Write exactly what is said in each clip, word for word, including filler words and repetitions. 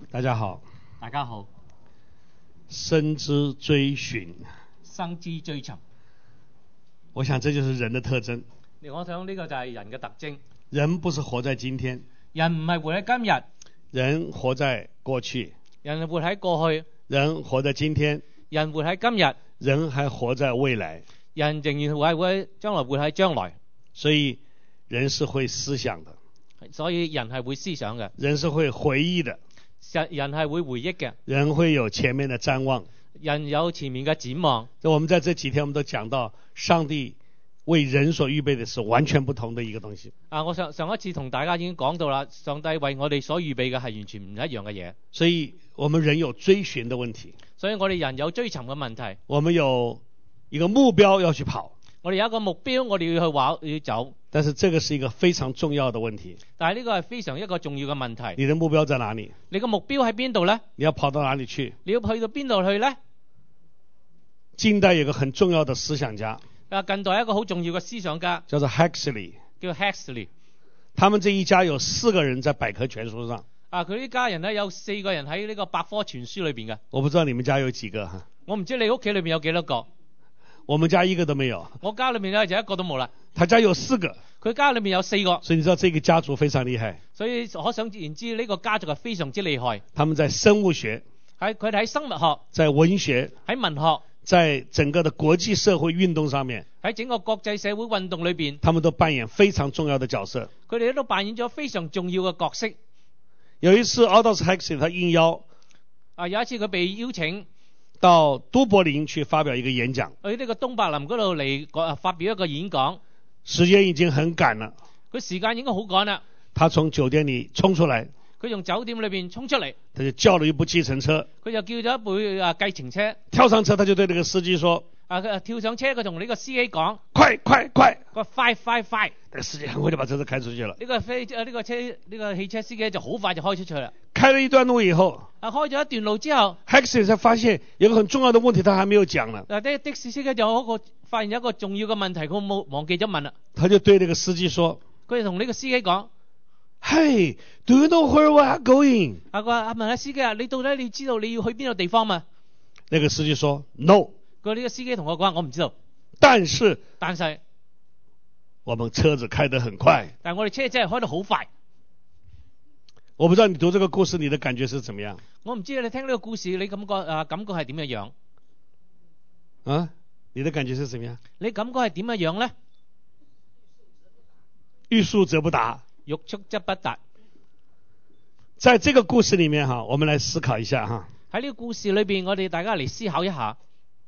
大家好， 大家好。 生之追尋， 生之追尋， 我想這就是人的特徵。 我想呢個就係人嘅特徵。 人不是活在今天， 人唔係活喺今日， 人活在過去， 人係活喺過去， 人活在今天， 人活喺今日， 人還活在未來， 人仍然會喺將來活喺將來。 所以人是會思想的， 所以人係會思想嘅， 人是會回憶的， 人係會回憶嘅， 人會有前面的瞻望， 人有前面嘅展望。 我們在這幾天我們都講到上帝為人所預備的是完全不同的一個東西。 啊，我上上一次同大家已經講到啦，上帝為我哋所預備嘅係完全唔一樣嘅嘢。 所以我們人有追尋的問題， 所以我哋人有追尋嘅問題， 我們有一個目標要去跑， 我哋有一個目標，我哋要去玩要走。 但是這個是一個非常重要的問題。 但係呢個係非常一個重要嘅問題。 你的目標在哪裡？ 你個目標喺邊度呢？ 你要跑到哪裡去？ 你要去到邊度去呢？ 近代有個很重要的思想家， 啊，近代一個好重要嘅思想家叫做 Huxley， 叫 Huxley。 他們這一家有四個人在百科全書上。 啊，佢呢家人咧有四個人喺呢個百科全書裏邊嘅。 我不知道你們家有幾個哈？ 我唔知你屋企裏面有幾多個。 我們家一個都沒有。 我家裏面咧就一個都冇啦。 他家有四個。 佢家裏面有四個。 所以你知道這個家族非常厲害。 所以可想而知呢個家族係非常之厲害。 他們在生物學， 喺佢哋喺生物學， 在文學， 喺文學， 在整個的國際社會運動上面， 喺整個國際社會運動裏邊， 他們都扮演非常重要的角色。 佢哋都扮演咗非常重要嘅角色。 有一次 Aldous Huxley 他應邀， 啊，有一次佢被邀請到都柏林去發表一個演講， 去呢個東柏林嗰度嚟發表一個演講。 時間已經很趕了， 佢時間已經好趕啦。 他從酒店裏衝出來， 佢從酒店裏邊衝出嚟， 他就叫了一部計程車， 佢就叫咗一部啊計程車， 跳上車，他就對那個司機說： 啊，佢跳上車，佢同呢個司機講： 快快快！ 佢話快快快！ 那個司機很快就把車子開出去了。 呢個飛啊呢個車呢個汽車司機就好快就開出去啦。 開了一段路以後， 啊開咗一段路之後 Huxley 才發現有個很重要的問題，他還沒有講呢。 嗱，的的士司機就有一個發現有一個重要嘅問題，佢冇忘記咗問啦。 他就對那個司機說： 佢就同呢個司機講 ：Hey, do you know where we are going？ 啊，佢話啊問下司機啊，你到底你知道你要去邊個地方嘛？ 那個司機說 ：No。 佢呢個司機同我講：我唔知道。 但是， 但係我們車子開得很快。 但係我哋車真係開得好快。 我不知道你讀這個故事，你的感覺是怎麼樣？ 我唔知道你聽呢個故事，你感覺啊感覺係點樣樣？ 啊，你的感覺是怎麼樣？ 你感覺係點樣樣咧？ 欲速則不達， 欲速則不達。 在這個故事裏面哈，我們來思考一下哈。 喺呢個故事裏邊，我哋大家嚟思考一下，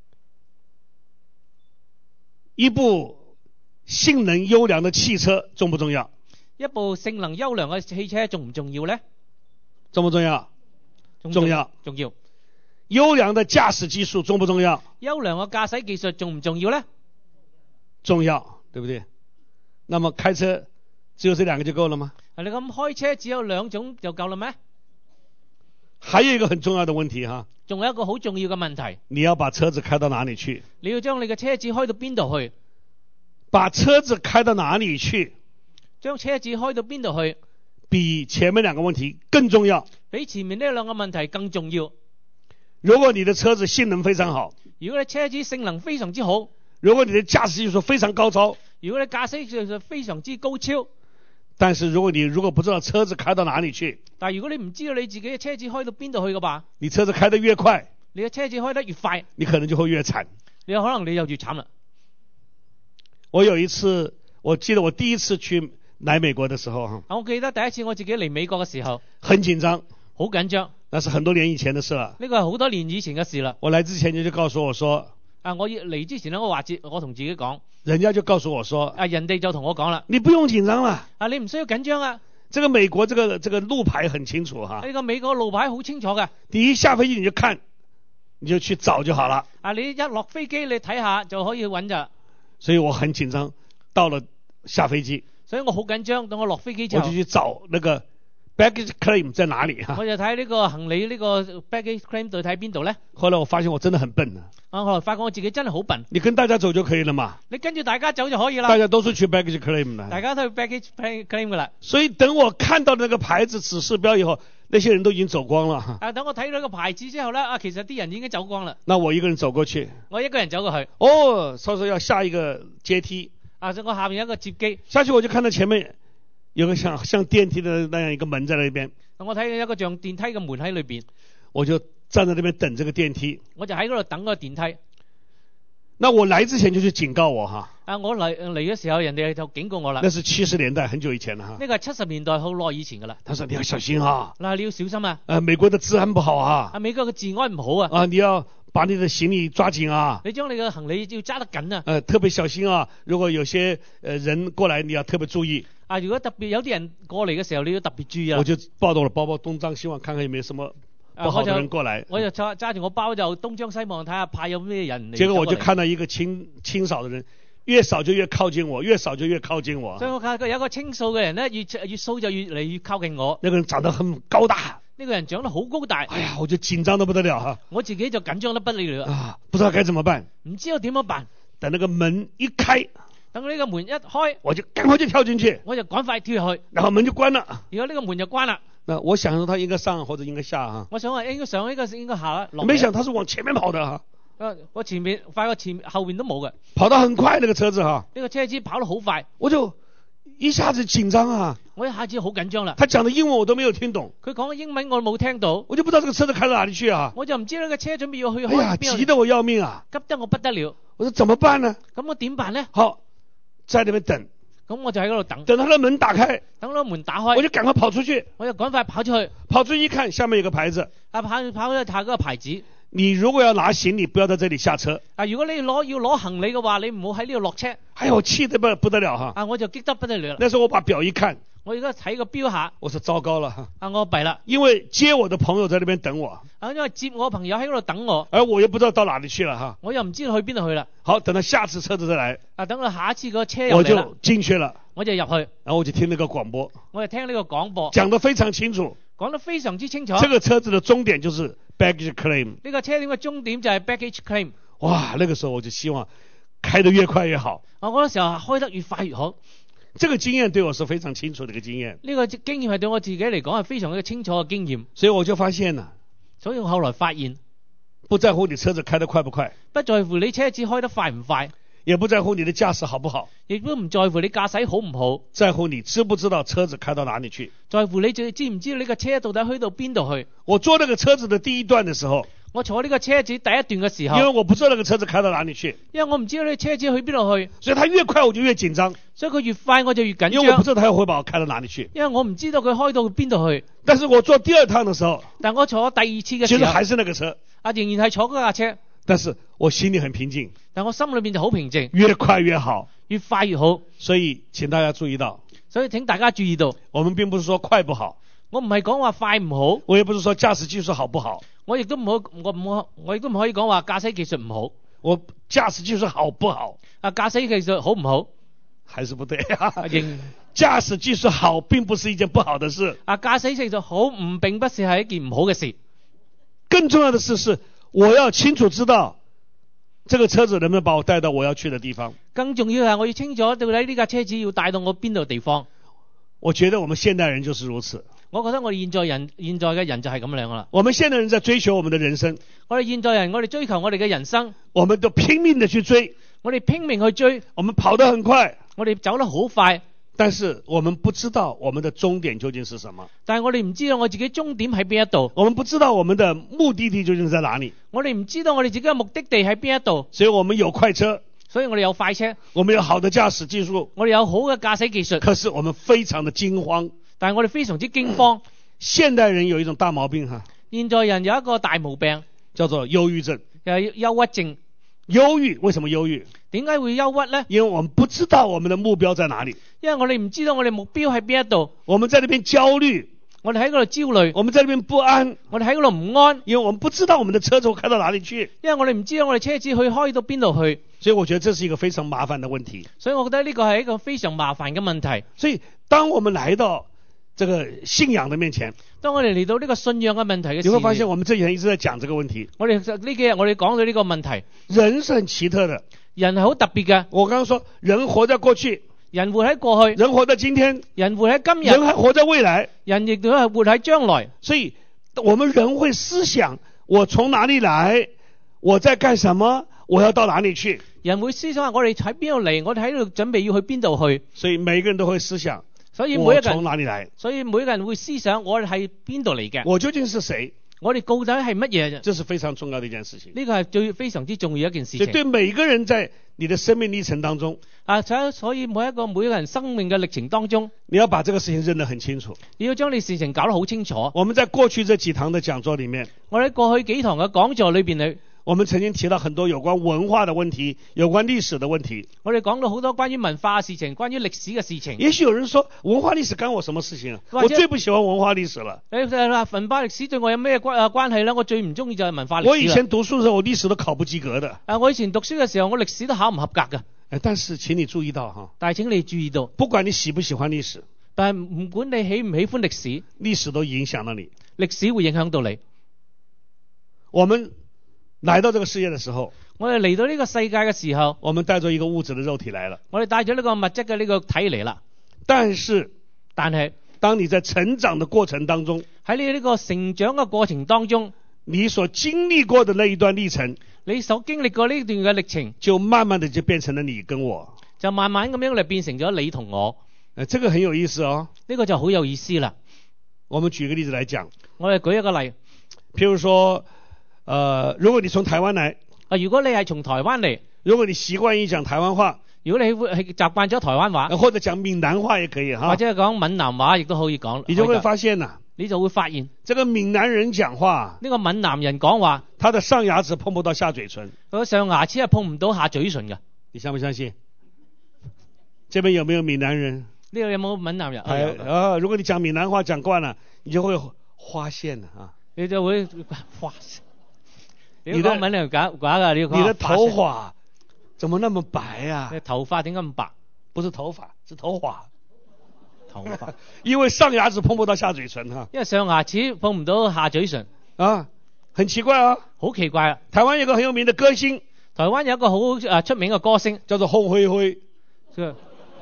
一部性能優良的汽車重不重要？ 一部性能優良嘅汽車重唔重要咧？ 重不重要？重要。 重要。 優良的駕駛技術重不重要？ 優良嘅駕駛技術重唔重要咧？ 重要，對不對？那麼開車只有這兩個就夠了嗎？ 係你咁開車只有兩種就夠啦咩？ 還有一個很重要的問題哈， 仲有一個好重要嘅問題， 你要把車子開到哪裡去？ 你要將你嘅車子開到邊度去？ 把車子開到哪裡去？ 將車子開到邊度去？ 比前面兩個問題更重要， 比前面呢兩個問題更重要。 如果你的車子性能非常好， 如果你車子性能非常之好， 如果你的駕駛技術非常高超， 如果你駕駛技術非常之高超， 但是如果你如果不知道車子開到哪裡去， 但係如果你唔知道你自己嘅車子開到邊度去嘅話， 你車子開得越快， 你嘅車子開得越快， 你可能就會越慘， 你有可能你就越慘啦。 我有一次，我記得我第一次去來美國的時候， 我記得第一次我自己嚟美國嘅時候， 很緊張， 好緊張， 那是很多年以前的事了。 呢個係好多年以前嘅事啦。 我來之前你就告訴我說， 啊，我嚟之前咧，我話自我同自己講， 人家就告訴我說， 啊，人哋就同我講啦， 你不用緊張啦， 啊，你唔需要緊張啊。 這個美國這個這個路牌很清楚哈， 呢個美國路牌好清楚嘅， 你一下飛機你就看，你就去找就好了。 啊，你一落飛機你睇下就可以揾咋。 所以我很緊張，到了下飛機， 所以我好緊張，等我落飛機之後， 我就去找那個 baggage claim 在哪裡哈？ 我就睇呢個行李呢個 baggage claim 到底喺邊度咧？ 後來我發現我真的很笨啊！ 啊，後來發覺我自己真係好笨。 你跟大家走就可以了嘛？ 你跟住大家走就可以啦。 大家都是去 baggage claim 的。 大家都去 baggage claim 噶啦。 所以等我看到那個牌子指示標以後，那些人都已經走光了。 啊，等我睇到個牌子之後咧，啊，其實啲人已經走光啦。 那我一個人走過去。 我一個人走過去。 哦，稍稍要下一個階梯。 啊，我下面有一個接機。 下去我就看到前面有個像像電梯的那樣一個門在那邊。 我睇到有一個像電梯嘅門喺裏邊。 我就站在那邊等這個電梯。 我就喺嗰度等個電梯。 那我來之前就去警告我哈。 啊，我嚟嚟嘅時候，人哋就警告我啦。 那是七十年代很久以前了哈。 呢個係七十年代好耐以前噶啦。 他說你要小心哈。 嗱，你要小心啊。 呃，美國的治安不好啊。 啊，美國嘅治安唔好啊。 啊，你要把你的行李抓緊啊。 你將你嘅行李要揸得緊啊。 呃，特別小心啊。如果有些呃人過來，你要特別注意。 啊，如果特別有啲人過嚟嘅時候，你要特別注意啊。 我就抱到了包包，東張西望，看看有沒有什麼不好的人過來。 我就揸揸住我包就東張西望睇下，怕有咩人嚟。 結果我就看到一個清清掃的人，越掃就越靠近我，越掃就越靠近我。 所以我睇有一個清掃嘅人咧，越越掃就越嚟越靠近我。 那個人長得很高大。 呢個人長得好高大。 哎呀，我就緊張得不得了哈。 我自己就緊張得不得了啊，不知道該怎麼辦。 唔知道點樣辦。 等那個門一開。 等呢個門一開， 我就趕快就跳進去， 我就趕快跳入去， 然後門就關了。 如果呢個門就關啦。 那我想說他應該上或者應該下哈。 我想話應該上，應該應該下。 沒想他是往前面跑的哈。 我前面發覺前後面都冇嘅。 跑得很快那個車子哈。 呢個車子跑得好快， 我就一下子緊張啊。 我一下子好緊張啦。 他講的英文我都沒有聽懂。 佢講嘅英文我冇聽到， 我就不知道這個車子開到哪裏去啊。 我就唔知道呢個車準備要去開邊。哎呀，急得我要命啊！ 急得我不得了。 我說怎麼辦呢？ 咁我點辦呢？ 好。在那邊等， 咁我就喺嗰度等， 等他的門打開， 等到門打開， 我就趕快跑出去， 我就趕快跑出去， 跑出去一看，下面有個牌子， 啊跑跑去睇嗰個牌子， 你如果要拿行李，不要在這裏下車， 啊如果你攞要攞行李嘅話，你唔好喺呢度落車， 哎呦，氣得不不得了哈， 啊我就激得不得了， 那時候我把表一看， 我而家睇個表下， 我說糟糕了哈， 啊我弊啦， 因為接我的朋友在那邊等我， 啊因為接我朋友喺嗰度等我， 而我又不知道到哪裏去了哈， 我又唔知道去邊度去啦， 好，等到下次車子再來， 啊等到下一次個車入嚟啦， 我就進去了， 我就入去， 然後我就聽那個廣播， 我就聽呢個廣播， 講得非常清楚， 講得非常之清楚， 這個車子的終點就是 baggage claim， 呢個車點嘅終點就係 baggage claim， 哇，那個時候我就希望開得越快越好， 我嗰個時候開得越快越好。 這個經驗對我是非常清楚的一個經驗。 呢個經驗係對我自己嚟講係非常之清楚嘅經驗。 所以我就發現啦， 所以我後來發現， 不在乎你車子開得快不快， 不在乎你車子開得快唔快， 也不在乎你的駕駛好不好， 亦都唔在乎你駕駛好唔好， 在乎你知不知道車子開到哪裏去， 在乎你知唔知道呢個車到底去到邊度去。 我坐那個車子的第一段的時候， 我坐呢個車子第一段嘅時候， 因為我不知道那個車子開到哪裏去， 因為我唔知道呢個車子去邊度去， 所以它越快我就越緊張， 所以佢越快我就越緊張， 因為我不知道它會把我開到哪裏去， 因為我唔知道佢開到邊度去。 但是我坐第二趟的時候， 但我坐第二次嘅時候， 其實還是那個車， 啊仍然係坐嗰架車， 但是我心裏很平靜， 但我心裏面就好平靜， 越快越好， 越快越好。 所以請大家注意到， 所以請大家注意到， 我們並不是說快不好， 我唔係講話快唔好， 我也不是說駕駛技術好不好， 我亦都唔好，我唔好，我亦都唔可以講話駕駛技術唔好。 我駕駛技術好不好？ 啊，駕駛技術好唔好？ 還是不對啊！ 認駕駛技術好，並不是一件不好的事。 啊，駕駛技術好唔並不是係一件唔好嘅事。 更重要的事是，我要清楚知道，這個車子能不能把我帶到我要去的地方。 更重要係我要清楚到底呢架車子要帶到我邊度地方。 我覺得我們現代人就是如此。 我覺得我哋現在人，現在嘅人就係咁樣啦。 我們現代人在追求我們的人生。 我哋現在人，我哋追求我哋嘅人生， 我們都拼命的去追， 我哋拼命去追， 我們跑得很快， 我哋走得好快， 但是我們不知道我們的終點究竟是什麼。 但係我哋唔知道我自己終點喺邊一度， 我們不知道我們的目的地究竟在哪裏。 我哋唔知道我哋自己嘅目的地喺邊一度， 所以我們有快車， 所以我哋有快車， 我們有好的駕駛技術， 我哋有好嘅駕駛技術， 可是我們非常的驚慌， 但係我哋非常之驚慌。 現代人有一種大毛病哈， 現在人有一個大毛病， 叫做憂鬱症。 又係憂鬱症。 憂鬱，為什麼憂鬱？ 點解會憂鬱呢？ 因為我們不知道我們的目標在哪裏， 因為我哋唔知道我哋目標喺邊一度， 我們在那邊焦慮， 我哋喺嗰度焦慮， 我們在那邊不安， 我哋喺嗰度唔安， 因為我們不知道我們的車子會開到哪裏去， 因為我哋唔知道我哋車子去開到邊度去， 所以我覺得這是一個非常麻煩的問題。 所以我覺得呢個係一個非常麻煩嘅問題。 所以當我們來到這個信仰的面前， 當我哋嚟到呢個信仰嘅問題嘅時候， 你會發現我們這幾天一直在講這個問題。 我哋呢幾日我哋講到呢個問題， 人是很奇特的， 人係好特別嘅。 我剛剛說人活在過去， 人活喺過去， 人活在今天， 人活喺今日， 人還活在未來， 人亦都係活喺將來。 所以我們人會思想，我從哪裏來，我在幹什麼，我要到哪裏去。 人會思想下我哋喺邊度嚟，我哋喺度準備要去邊度去。 所以每個人都會思想， 所以每一個人我從哪裏來， 所以每個人會思想我哋係邊度嚟嘅， 我究竟是誰， 我哋到底係乜嘢？ 這是非常重要的一件事情。 呢個係最非常之重要一件事情。 所以對每個人在你的生命歷程當中， 啊，所以每一個每一個人生命嘅歷程當中， 你要把這個事情認得很清楚。 你要將你事情搞得好清楚。 我們在過去這幾堂的講座裏面， 我喺過去幾堂嘅講座裏邊嚟， 我們曾經提到很多有關文化的問題，有關歷史的問題。 我哋講到好多關於文化嘅事情，關於歷史嘅事情。 也許有人說文化歷史干我什麼事情啊？我最不喜歡文化歷史了。 誒，文化歷史對我有咩關啊關係咧？我最唔中意就係文化歷史。 我以前讀書嘅時候，我歷史都考不及格的。 啊，我以前讀書嘅時候，我歷史都考唔合格嘅。 誒，但是請你注意到哈， 但係請你注意到， 不管你喜不喜歡歷史， 但係唔管你喜唔喜歡歷史， 歷史都影響了你， 歷史會影響到你。 我們來到這個世界的時候， 我哋嚟到呢個世界嘅時候， 我們帶着一個物質的肉體來了。 我哋帶咗呢個物質嘅呢個體嚟啦。 但是， 但係當你在成長的過程當中， 喺你呢個成長嘅過程當中， 你所經歷過的那一段歷程， 你所經歷過呢段嘅歷程， 就慢慢的就變成了你跟我， 就慢慢咁樣嚟變成咗你同我。 誒，這個很有意思哦。 呢個就好有意思啦。 我們舉一個例子來講， 我哋舉一個例， 譬如說，呃，如果你從台灣來， 啊，如果你係從台灣嚟， 如果你習慣於講台灣話， 如果你會係習慣咗台灣話， 或者講閩南話也可以哈， 或者係講閩南話亦都可以講， 你就會發現呐， 你就會發現， 這個閩南人講話， 呢個閩南人講話， 他的上牙齒碰不到下嘴唇， 佢上牙齒係碰唔到下嘴唇嘅。 你相不相信？這邊有沒有闽南人？ 呢度有冇閩南人？ 係啊，如果你講閩南話講慣了，你就會花線啊， 你就會花線。你的閩南人講話㗎，你你的頭髮怎麼那麼白啊？ 你頭髮點解咁白？ 不是頭髮，是頭髮。 頭髮， 因為上牙齒碰不到下嘴唇哈。 因為上牙齒碰唔到下嘴唇啊，很奇怪啊， 好奇怪啊！ 台灣有個很有名的歌星， 台灣有一個好誒出名嘅歌星， 叫做洪輝輝。 是。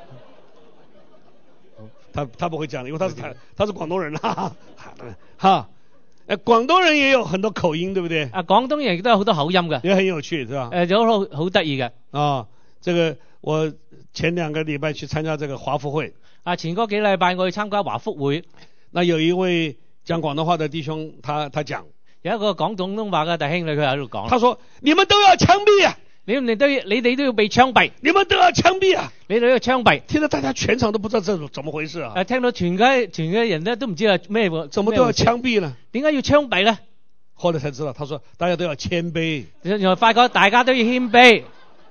他他不會講，因為他是台，他是廣東人哈哈。誒，廣東人也有很多口音，對不對？ 啊，廣東人亦都有好多口音嘅， 也很有趣，是吧？ 誒，有好好得意嘅。 啊，這個我前兩個禮拜去參加這個華福會。 啊，前嗰幾禮拜我去參加華福會， 那有一位講廣東話的弟兄，他他講， 有一個講廣東話嘅弟兄，佢喺度講， 他說：你們都要槍斃啊！ 你哋都要，你哋都要被槍斃， 你們都要槍斃啊！ 你哋都要槍斃。聽到大家全場都不知道這怎麼回事啊！ 誒，聽到全家全家人咧都唔知係咩喎？ 怎麼都要槍斃呢？ 點解要槍斃呢？ 後來才知道，他說大家都要謙卑。 原來發覺大家都要謙卑。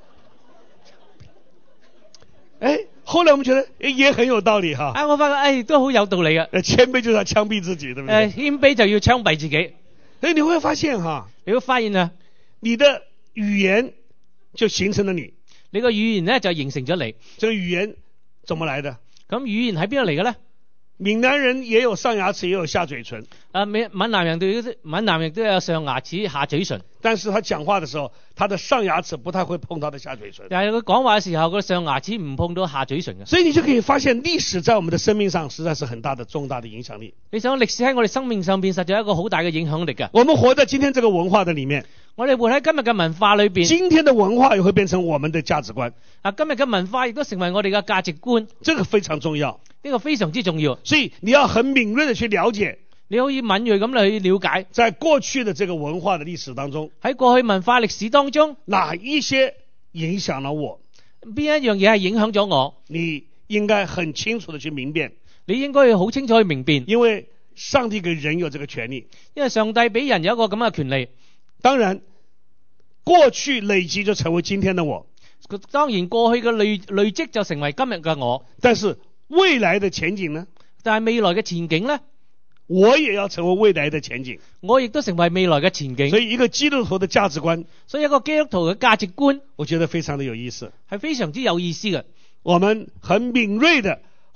誒，後來我們覺得誒也很有道理哈。 啊，我發覺誒都好有道理嘅。 誒，謙卑就是要槍斃自己，對不對？ 誒，謙卑就要槍斃自己。 所以你會發現哈， 你會發現啊， 你的語言就形成了你， 你個語言咧就形成咗你。 這個語言怎麼來的？ 咁語言喺邊度嚟嘅咧？ 閩南人也有上牙齒，也有下嘴唇。 啊，閩閩南人對閩南人都有上牙齒、下嘴唇。 但是他講話的時候，他的上牙齒不太會碰到的下嘴唇。 但係佢講話嘅時候，佢上牙齒唔碰到下嘴唇嘅。 所以你就可以發現，歷史在我們的生命上實在是很大的、重大的影響力。 你想歷史喺我哋生命上邊，實在有一個好大嘅影響力嘅。 我們活在今天這個文化的裏面， 我哋活喺今日嘅文化裏邊。 今天的文化也會變成我們的價值觀。 啊，今日嘅文化亦都成為我哋嘅價值觀。 這個非常重要。 呢個非常之重要。 所以你要很敏銳的去了解。 你可以敏銳咁去了解， 在過去的這個文化的歷史當中， 喺過去文化歷史當中， 哪一些影響了我？ 邊一樣嘢係影響咗我？ 你應該很清楚的去明辨。 你應該要好清楚去明辨， 因為上帝給人有這個權利。 因為上帝俾人有一個咁嘅權利。 當然，過去累積就成為今天的我。 當然，過去嘅累累積就成為今日嘅我。 但是未來的前景呢？ 但係未來嘅前景呢？ 我也要成為未來的前景， 我亦都成為未來嘅前景。 所以一個基督徒的價值觀， 所以一個基督徒嘅價值觀， 我覺得非常的有意思， 係非常之有意思嘅。 我們很敏銳的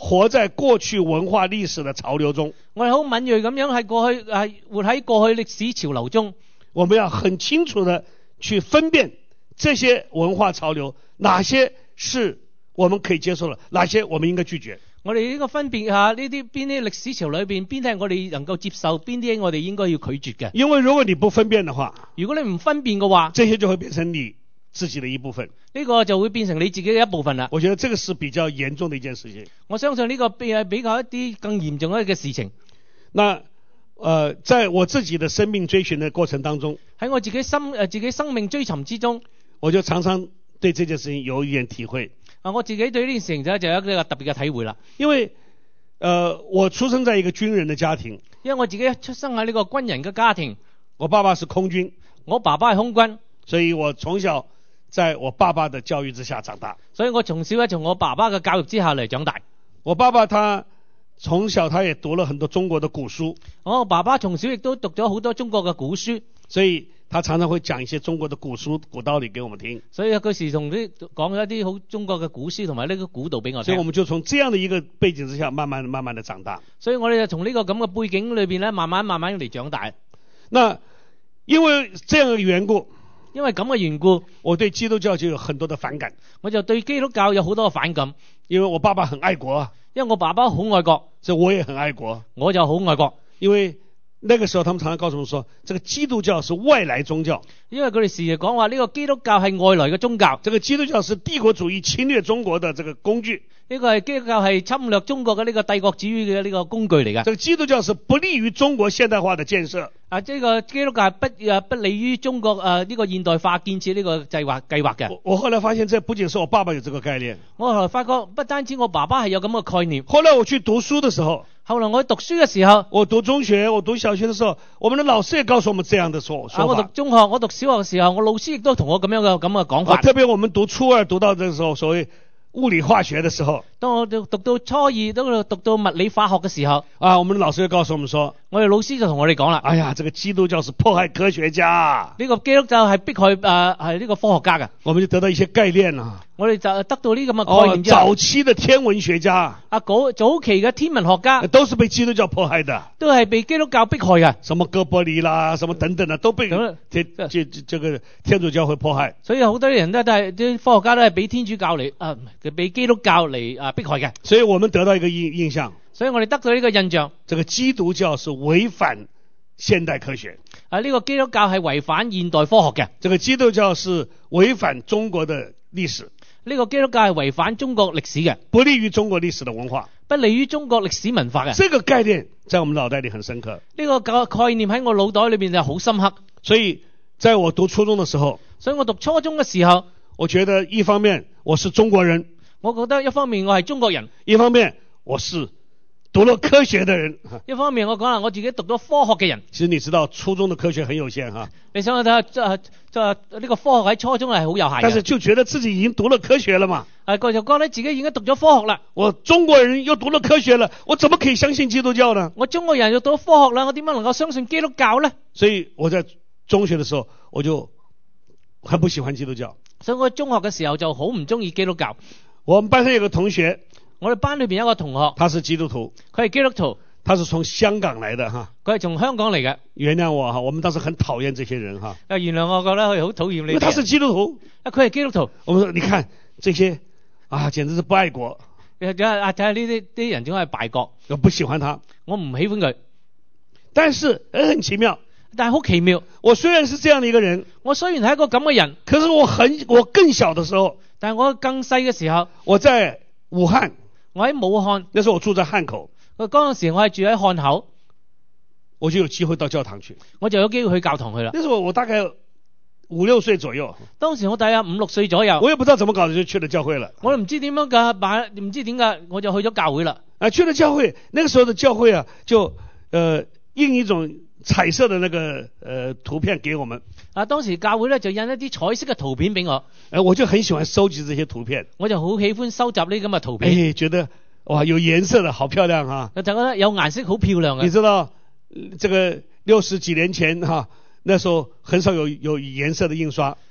活在過去文化歷史的潮流中。 我哋好敏銳咁樣喺過去係活喺過去歷史潮流中。 我們要很清楚的去分辨這些文化潮流，哪些是我們可以接受的，哪些我們應該拒絕。 我哋呢個分別下呢啲邊啲歷史潮裏邊，邊啲係我哋能夠接受，邊啲我哋應該要拒絕嘅。 因為如果你不分辨的話， 如果你唔分辨嘅話， 這些就會變成你自己的一部分。 呢個就會變成你自己嘅一部分啦。 我覺得這個是比較嚴重的一件事情。 我相信呢個比比較一啲更嚴重嘅事情。 那呃，在我自己的生命追尋的過程當中， 喺我自己心誒自己生命追尋之中， 我就常常對這件事情有一點體會。 啊，我自己對呢件事情就就有一個特別嘅體會啦。 因為呃，我出生在一個軍人的家庭， 因為我自己出生喺呢個軍人嘅家庭， 我爸爸是空軍， 我爸爸係空軍， 所以我從小在我爸爸的教育之下長大。 所以我從小咧從我爸爸嘅教育之下嚟長大。 我爸爸他從小他也讀了很多中國的古書， 我爸爸從小亦都讀咗好多中國嘅古書， 所以他常常會講一些中國的古書古道理給我們聽。 所以佢時同啲講咗一啲好中國嘅古書同埋呢個古道俾我聽。 所以我們就從這樣的一個背景之下，慢慢慢慢的長大。 所以我哋就從呢個咁嘅背景裏邊咧，慢慢慢慢嚟長大。 那因為這樣的緣故， 因為咁嘅緣故， 我對基督教就有很多的反感。 我就對基督教有好多嘅反感。 因為我爸爸很愛國， 因為我爸爸好愛國， 所以我也很愛國， 我就好愛國。 因為那個時候他們常常告訴我們說，這個基督教是外來宗教。 因為佢哋時時講話呢個基督教係外來嘅宗教， 這個基督教是帝國主義侵略中國的這個工具。 呢個係基督教係侵略中國嘅呢個帝國主義嘅呢個工具嚟嘅。 這個基督教是不利於中國現代化的建設。 啊，呢個基督教係不誒不利於中國誒呢個現代化建設呢個計劃計劃嘅。 我我後來發現，這不僅是我爸爸有這個概念。 我後來發覺，不單止我爸爸係有咁嘅概念。 後來我去讀書的時候， 後來我去讀書嘅時候， 我讀中學，我讀小學的時候，我們的老師也告訴我們這樣的說說法。 啊，我讀中學，我讀小學嘅時候，我老師亦都同我咁樣嘅咁嘅講法。 啊，特別我們讀初二讀到這個時候，所謂物理化學的時候， 當我讀到初二，都讀到物理化學嘅時候， 啊，我們的老師就告訴我們說， 我哋老師就同我哋講啦， 哎呀，這個基督教是迫害科學家， 呢個基督教係迫害誒係呢個科學家嘅。 我們就得到一些概念啦。 我哋就得到呢咁嘅概念之後， 哦，早期的天文學家， 啊，早早期嘅天文學家都是被基督教迫害的， 都係被基督教迫害嘅。 什麼哥白尼啦，什麼等等的，都被咁天這這個天主教會迫害。 所以好多人都都係啲科學家都係俾天主教嚟啊，俾基督教嚟啊迫害嘅。 所以我們得到一個印印象， 所以我哋得到呢個印象， 這個基督教是違反現代科學。 啊，呢個基督教係違反現代科學嘅。 這個基督教是違反中國的歷史。 呢個基督教係違反中國歷史嘅， 不利於中國歷史的文化， 不利於中國歷史文化嘅。 這個概念在我們腦袋裏很深刻。 呢個概念喺我腦袋裏邊就好深刻。 所以在我讀初中的時候， 所以我讀初中嘅時候， 我覺得一方面我是中國人， 我覺得一方面我係中國人， 一方面我是讀了科學的人。 一方面我講啦，我自己讀咗科學嘅人。 其實你知道初中的科學很有限哈， 你想睇下，即係即係呢個科學喺初中係好有限嘅。 但是就覺得自己已經讀了科學了嘛， 誒，佢就覺得自己已經讀咗科學啦。 我中國人又讀了科學了，我怎麼可以相信基督教呢？ 我中國人又讀咗科學啦，我點樣能夠相信基督教呢？ 所以我在中學的時候，我就很不喜歡基督教。 所以我中學嘅時候就好唔中意基督教。 我們班上有個同學， 我哋班裏邊有一個同學， 他是基督徒， 佢係基督徒， 他是從香港來的哈， 佢係從香港嚟嘅。 原諒我哈，我們當時很討厭這些人哈。 啊，原諒我覺得佢好討厭你。 因為他是基督徒， 啊，佢係基督徒。 我們說，你看這些啊，簡直是不愛國。 啊，睇下呢啲啲人總係敗國， 我不喜歡他， 我唔喜歡佢。 但是很奇妙， 但係好奇妙。 我雖然是這樣的一個人， 我雖然係一個咁嘅人， 可是我很我更小的時候， 但係我更細嘅時候， 我在武漢， 我喺武漢， 那時候我住在漢口， 嗰陣時我係住喺漢口， 我就有機會到教堂去， 我就有機會去教堂去啦。 那時候我大概五六歲左右， 當時我大約五六歲左右， 我也不知道怎麼搞的就去了教會了， 我都唔知點樣噶，但唔知點解我就去咗教會啦。 啊，去了教會，那個時候的教會啊，就呃印一種彩色的那個呃圖片給我們。 啊，當時教會咧就印一啲彩色嘅圖片俾我， 呃，我就很喜歡收集這些圖片， 我就好喜歡收集呢啲咁嘅圖片， 哎，覺得哇有顏色的好漂亮啊， 我就覺得有顏色好漂亮嘅。 你知道這個六十幾年前哈，那時候很少有有顏色的印刷。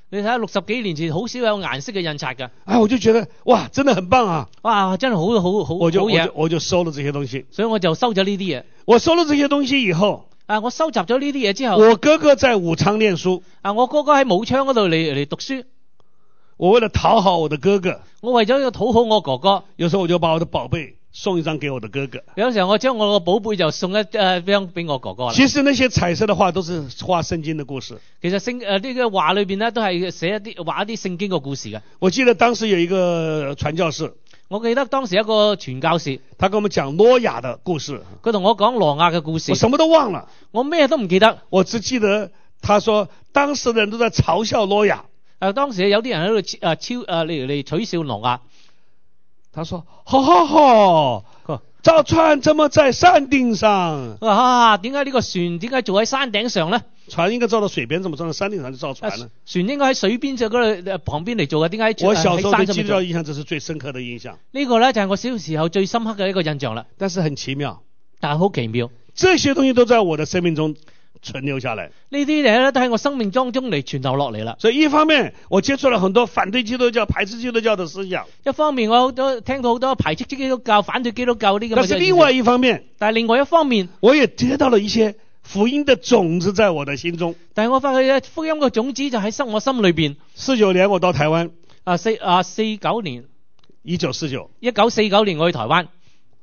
你睇下六十幾年前好少有顏色嘅印刷㗎。 哎，我就覺得哇，真的很棒啊！ 哇，真係好好好我就我好嘢就我就收了這些東西。 所以我就收咗呢啲嘢。 我收了這些東西以後， 啊，我收集咗呢啲嘢之後， 我哥哥在武昌念書。 啊，我哥哥喺武昌嗰度嚟嚟讀書。 我為了討好我的哥哥， 我為咗要討好我哥哥， 有時候我就把我的寶貝送一張給我的哥哥。 有時候我將我個寶貝就送一誒張俾我哥哥啦。 其實那些彩色的畫都是畫聖經的故事。 其實聖誒呢個畫裏邊咧都係寫一啲畫一啲聖經嘅故事嘅。 我記得當時有一個傳教士， 我記得當時一個傳教士， 他跟我們講挪亞的故事。 佢同我講挪亞嘅故事。 我什麼都忘了， 我咩都唔記得。 我只記得他說當時的人都在嘲笑挪亞。 誒，當時有啲人喺度誒超誒嚟嚟取笑挪亞。 他說：好好好，造船怎麼在山頂上？ 啊，點解呢個船點解做喺山頂上咧？ 船應該造到水邊，怎麼造到山頂上就造船呢？ 船應該喺水邊就嗰度旁邊嚟做嘅，點解喺我小時候對基督教印象，這是最深刻的印象。 呢個咧就係我小時候最深刻嘅一個印象啦。 但是很奇妙， 但係好奇妙， 這些東西都在我的生命中存留下來。 呢啲嘢咧都喺我生命當中嚟傳流落嚟啦。 所以一方面我接觸了很多反對基督教、排斥基督教的思想， 一方面我都聽到好多排斥基督教、反對基督教呢個。 但是另外一方面， 但係另外一方面， 我也得到了一些福音的種子在我的心中。 但係我發覺福音嘅種子就喺我心裏邊。 四九年我到台灣， 啊四啊四九年， 一九四九， 一九四九年我去台灣，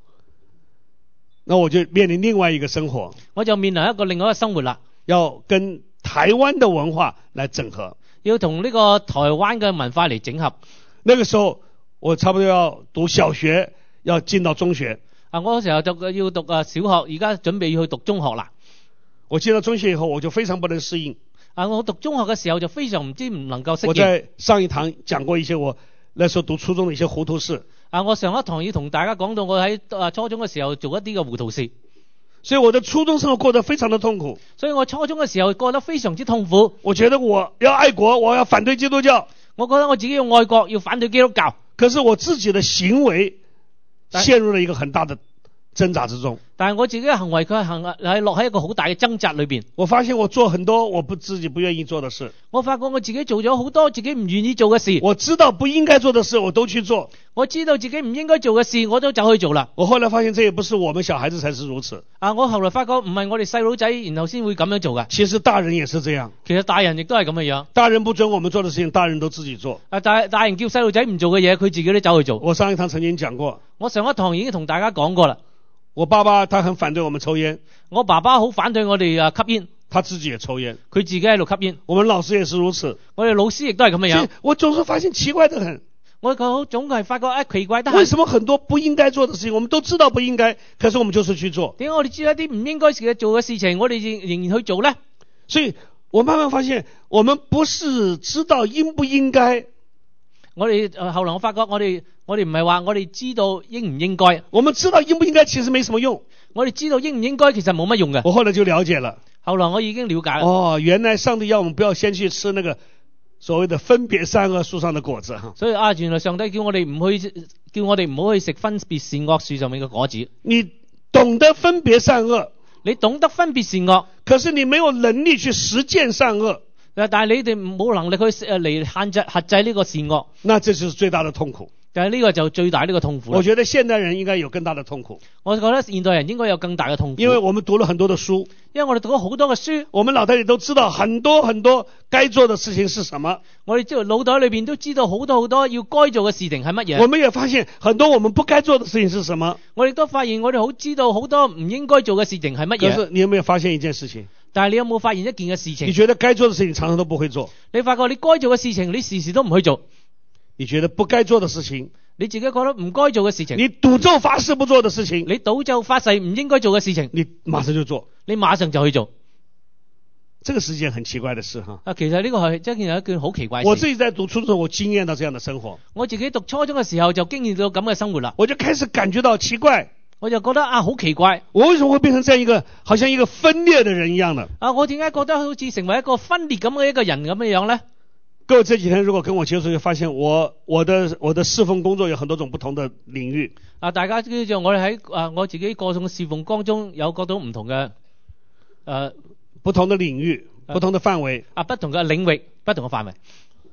那我就面臨另外一個生活， 我就面臨一個另外一個生活啦， 要跟台灣的文化來整合， 要同呢個台灣嘅文化嚟整合。 那個時候我差不多要讀小學，要進到中學。 啊，我嗰時候就要讀啊小學，而家準備要去讀中學啦。 我進到中學以後，我就非常不能適應。 啊，我讀中學嘅時候就非常唔知唔能夠適應。 我在上一堂講過一些我那時候讀初中的一些糊塗事。 啊，我上一堂要同大家講到我喺啊初中嘅時候做一啲嘅糊塗事。 所以我的初中生活過得非常的痛苦。 所以我初中嘅時候過得非常之痛苦。 我覺得我要愛國，我要反對基督教。 我覺得我自己要愛國，要反對基督教。 可是我自己的行為陷入了一個很大的掙扎之中。 但係我自己嘅行為，佢係行係落喺一個好大嘅掙扎裏邊。 我發現我做很多我不自己不願意做的事。 我發覺我自己做咗好多自己唔願意做嘅事。 我知道不應該做的事，我都去做。 我知道自己唔應該做嘅事，我都走去做啦。 我後來發現，這也不是我們小孩子才是如此。 啊，我後來發覺唔係我哋細佬仔，然後先會咁樣做㗎。 其實大人也是這樣。 其實大人亦都係咁嘅樣。 大人不准我們做的事情，大人都自己做。 啊，大大人叫細路仔唔做嘅嘢，佢自己都走去做。 我上一堂曾經講過。 我上一堂已經同大家講過啦。 我爸爸他很反對我們抽煙。 我爸爸好反對我哋啊吸煙。 他自己也抽煙。 佢自己喺度吸煙。 我們老師也是如此。 我哋老師亦都係咁嘅樣。 我總是發現奇怪得很。 我總係發覺啊奇怪得很。 為什麼很多不應該做的事情，我們都知道不應該，可是我們就是去做？ 點解我哋知道一啲唔應該做嘅事情，我哋仍然去做呢？ 所以我慢慢發現，我們不是知道應不應該。 我哋誒後來我發覺，我哋我哋唔係話我哋知道應唔應該。 我們知道應不應該其實沒什麼用。 我哋知道應唔應該其實冇乜用嘅。 我後來就了解了。 後來我已經了解了。 哦，原來上帝要我們不要先去吃那個所謂的分別善惡樹上的果子。 所以啊，原來上帝叫我哋唔去，叫我哋唔好去食分別善惡樹上面嘅果子。 你懂得分別善惡， 你懂得分別善惡， 可是你沒有能力去實踐善惡。 但係你哋冇能力去誒嚟限制克制呢個善惡， 那這就是最大的痛苦。 但係呢個就最大呢個痛苦。 我覺得現代人應該有更大的痛苦。 我覺得現代人應該有更大嘅痛苦， 因為我們讀了很多的書， 因為我哋讀咗好多嘅書， 我們腦袋裏都知道很多很多該做的事情是什麼。 我哋即係腦袋裏邊都知道好多好多要該做嘅事情係乜嘢。 我們也發現很多我們不該做的事情是什麼。 我哋都發現我哋好知道好多唔應該做嘅事情係乜嘢。 可是你有沒有發現一件事情？ 但係你有冇發現一件嘅事情？ 你覺得該做的事情常常都不會做。 你發覺你該做嘅事情你時時都唔去做。 你覺得不該做的事情， 你自己覺得唔該做嘅事情， 你賭咒發誓不做的事情， 你賭咒發誓唔應該做嘅事情， 你馬上就做， 你馬上就去做。 這個是一件很奇怪的事哈。 啊，其實呢個係真係一件好奇怪的事。 我自己在讀初中，我經驗到這樣的生活。 我自己讀初中嘅時候就經驗到咁嘅生活啦。 我就開始感覺到奇怪， 我就覺得啊好奇怪， 我為什麼會變成這樣一個好像一個分裂的人一樣的？ 啊，我點解覺得好似成為一個分裂咁嘅一個人咁嘅樣呢？ 各位這幾天如果跟我接觸，就發現我我的我的侍奉工作有很多種不同的領域。 啊，大家知道我哋喺啊我自己個種侍奉當中有各種唔同嘅誒、呃、 不同的領域、不同的範圍啊，不同嘅領域、不同嘅範圍。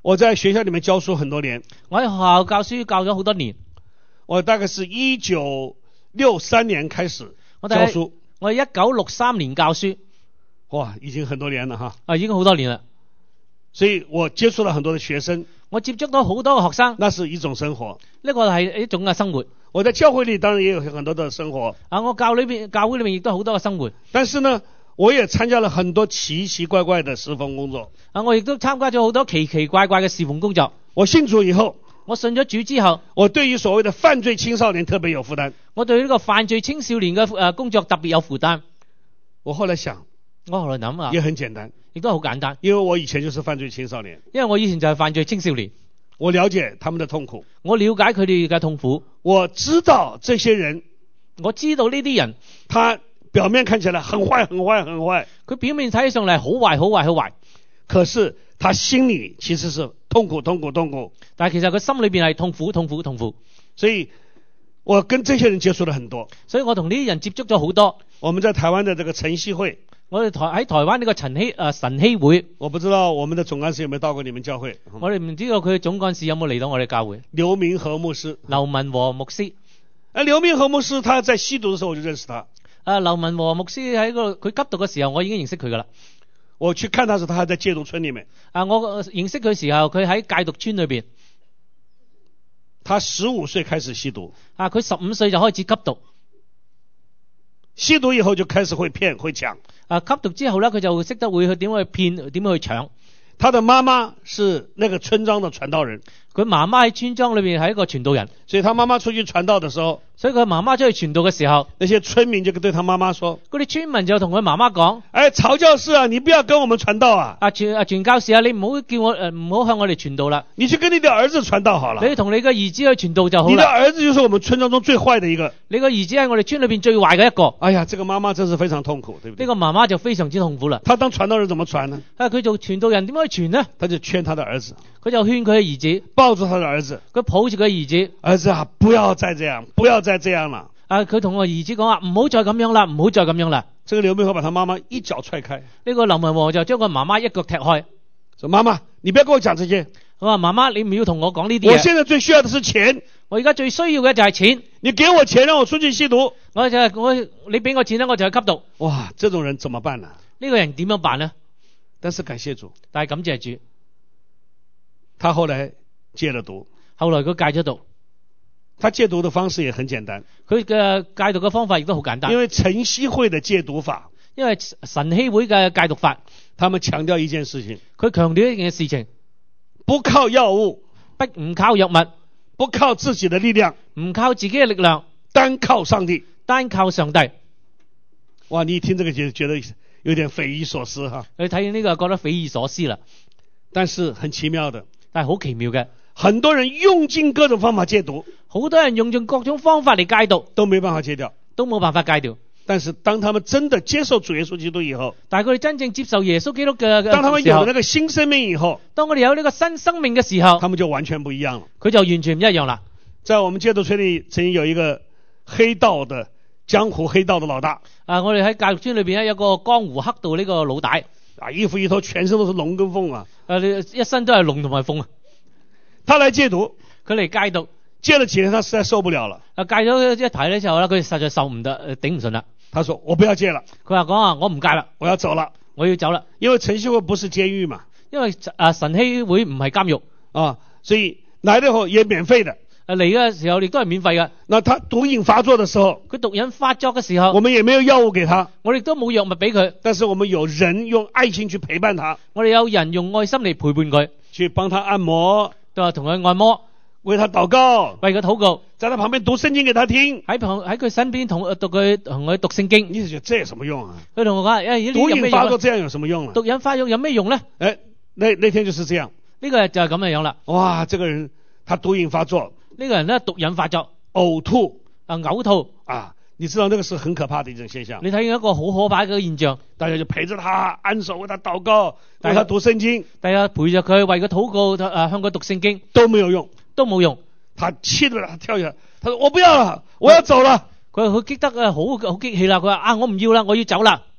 我在學校裡面教書很多年， 我喺學校教書教咗好多年， 我大概是一九六三年開始我哋教書， 我係一九六三年教書， 哇，已經很多年了哈。 啊已經好多年啦。 所以我接觸了很多的學生， 我接觸到好多嘅學生， 那是一種生活。 呢個係一種嘅生活。 我在教會裡當然也有很多的生活， 啊，我教裏邊教會裏面亦都好多嘅生活。 但是呢，我也參加了很多奇奇怪怪的侍奉工作。 啊，我亦都參加咗好多奇奇怪怪嘅侍奉工作。 我信主以後， 我信咗主之後， 我對於所謂的犯罪青少年特別有負擔。 我對呢個犯罪青少年嘅誒工作特別有負擔。 我後來想， 我後來諗啊， 也很簡單， 亦都好簡單， 因為我以前就是犯罪青少年， 因為我以前就係犯罪青少年， 我了解他們的痛苦， 我了解佢哋嘅痛苦， 我知道這些人， 我知道呢啲人， 他表面看起來很壞很壞很壞， 佢表面睇起上嚟好壞好壞好壞， 可是他心裡其實是痛苦痛苦痛苦， 但係其實佢心裏邊係痛苦痛苦痛苦。 所以我跟這些人接觸了很多， 所以我同呢啲人接觸咗好多。 我們在台灣的這個晨曦會， 我哋台喺台灣呢個晨曦誒晨曦會， 我不知道我們的總幹事有沒有到過你們教會， 我哋唔知道佢總幹事有冇嚟到我哋教會。 劉明和牧師， 劉文和牧師， 啊，劉明和牧師他在吸毒的時候我就認識他， 啊，劉文和牧師喺個佢吸毒嘅時候，我已經認識佢噶啦。 我去看他時，他還在戒毒村裡面。 啊，我認識佢嘅時候，佢喺戒毒村裏邊。 他十五歲開始吸毒。 啊，佢十五歲就開始吸毒。 吸毒以後就開始會騙會搶。 啊，吸毒之後咧，佢就識得會去點去騙，點去搶。 他的媽媽是那個村莊的傳道人。 佢媽媽喺村莊裏邊係一個傳道人， 所以他媽媽出去傳道的時候， 所以佢媽媽出去傳道嘅時候， 那些村民就對他媽媽說： 嗰啲村民就同佢媽媽講： 哎，曹教士啊，你不要跟我們傳道啊！ 啊傳啊傳教士啊，你唔好叫我誒唔好向我哋傳道啦， 你去跟你的兒子傳道好了。 你同你嘅兒子去傳道就好啦。 你的兒子就是我們村莊中最壞的一個。 你個兒子係我哋村裏邊最壞嘅一個。 哎呀，這個媽媽真是非常痛苦，對不對？ 呢個媽媽就非常之痛苦啦。 他當傳道人怎麼傳呢？ 啊，佢做傳道人點樣去傳呢？ 他就勸他的兒子， 佢就勸佢嘅兒子， 抱住他的兒子， 佢抱住佢兒子， 兒子啊，不要再這樣，不要再這樣了。 啊，佢同個兒子講話唔好再咁樣啦，唔好再咁樣啦。 這個劉明和把他媽媽一腳踹開。 呢個劉文和就將個媽媽一腳踢開， 說媽媽，你不要跟我講這些。 佢話媽媽，你唔要同我講呢啲嘢。 我現在最需要的是錢， 我而家最需要嘅就係錢。 你給我錢，讓我出去吸毒。 我就係我，你俾我錢咧，我就去吸毒。 哇，這種人怎麼辦呢？ 呢個人點樣辦呢？ 但是感謝主， 但係感謝主， 他後來戒了毒。 後來佢戒咗毒。 他戒毒的方式也很簡單， 佢嘅戒毒嘅方法亦都好簡單。 因為晨曦會的戒毒法， 因為晨曦會嘅戒毒法， 他們強調一件事情， 佢強調一件事情， 不靠藥物， 不唔靠藥物， 不靠自己的力量， 唔靠自己嘅力量， 單靠上帝， 單靠上帝。 哇，你一聽這個就覺得有點匪夷所思哈。 你睇呢個覺得匪夷所思啦， 但是很奇妙的， 但係好奇妙嘅， 很多人用盡各種方法戒毒， 好多人用盡各種方法嚟戒毒， 都沒辦法戒掉， 都冇辦法戒掉。 但是當他們真的接受主耶穌基督以後， 但係佢哋真正接受耶穌基督嘅當他們有了那時候， 個新生命以後， 當我哋有呢個新生命嘅時候， 他們就完全不一樣了。 佢就完全唔一樣啦。 在我們戒毒村裏曾經有一個黑道的江湖黑道的老大， 啊，我哋喺戒毒村裏邊咧有個江湖黑道呢個老大， 啊，衣服一脫，全身都是龍跟鳳啊， 啊，你一身都係龍同埋鳳啊。 他來戒毒， 佢嚟戒毒， 戒了幾天，他實在受不了了。 啊，戒咗一排咧之後咧，佢實在受唔得，誒頂唔順啦。 他說：我不要戒了。 佢話講啊，我唔戒啦， 我要走了， 我要走啦。 因為晨曦會不是監獄嘛， 因為啊晨曦會唔係監獄啊，所以來的時候也免費的。 啊，嚟嘅時候亦都係免費嘅。 那他毒癮發作的時候， 佢毒癮發作嘅時候， 我們也沒有藥物給他， 我哋都冇藥物俾佢， 但是我們有人用愛心去陪伴他， 我哋有人用愛心嚟陪伴佢， 去幫他按摩， 就話同佢按摩， 為他禱告， 為佢禱告， 在他旁邊讀聖經給他聽。 喺旁喺佢身邊同讀佢同佢讀聖經。 你覺得這有什麼用啊？ 佢同我講：誒， 毒癮發作這樣有什麼用啊？ 毒癮發作有咩用咧？ 誒，那那天就是這樣。 呢個就係咁嘅樣啦。 哇，這個人他毒癮發作， 呢個人咧毒癮發作， 嘔吐啊嘔吐啊，你知道那個是很可怕的一種現象。 你睇見一個好可怕嘅現象， 大家就陪着他按手，為他禱告，為他讀聖經， 大家陪着佢為佢禱告，誒向佢讀聖經都沒有用， 都冇用。 他氣得他跳下來，他說我不要了，我要走了。 佢佢激得啊好好激氣啦，佢話啊我唔要啦，我要走啦。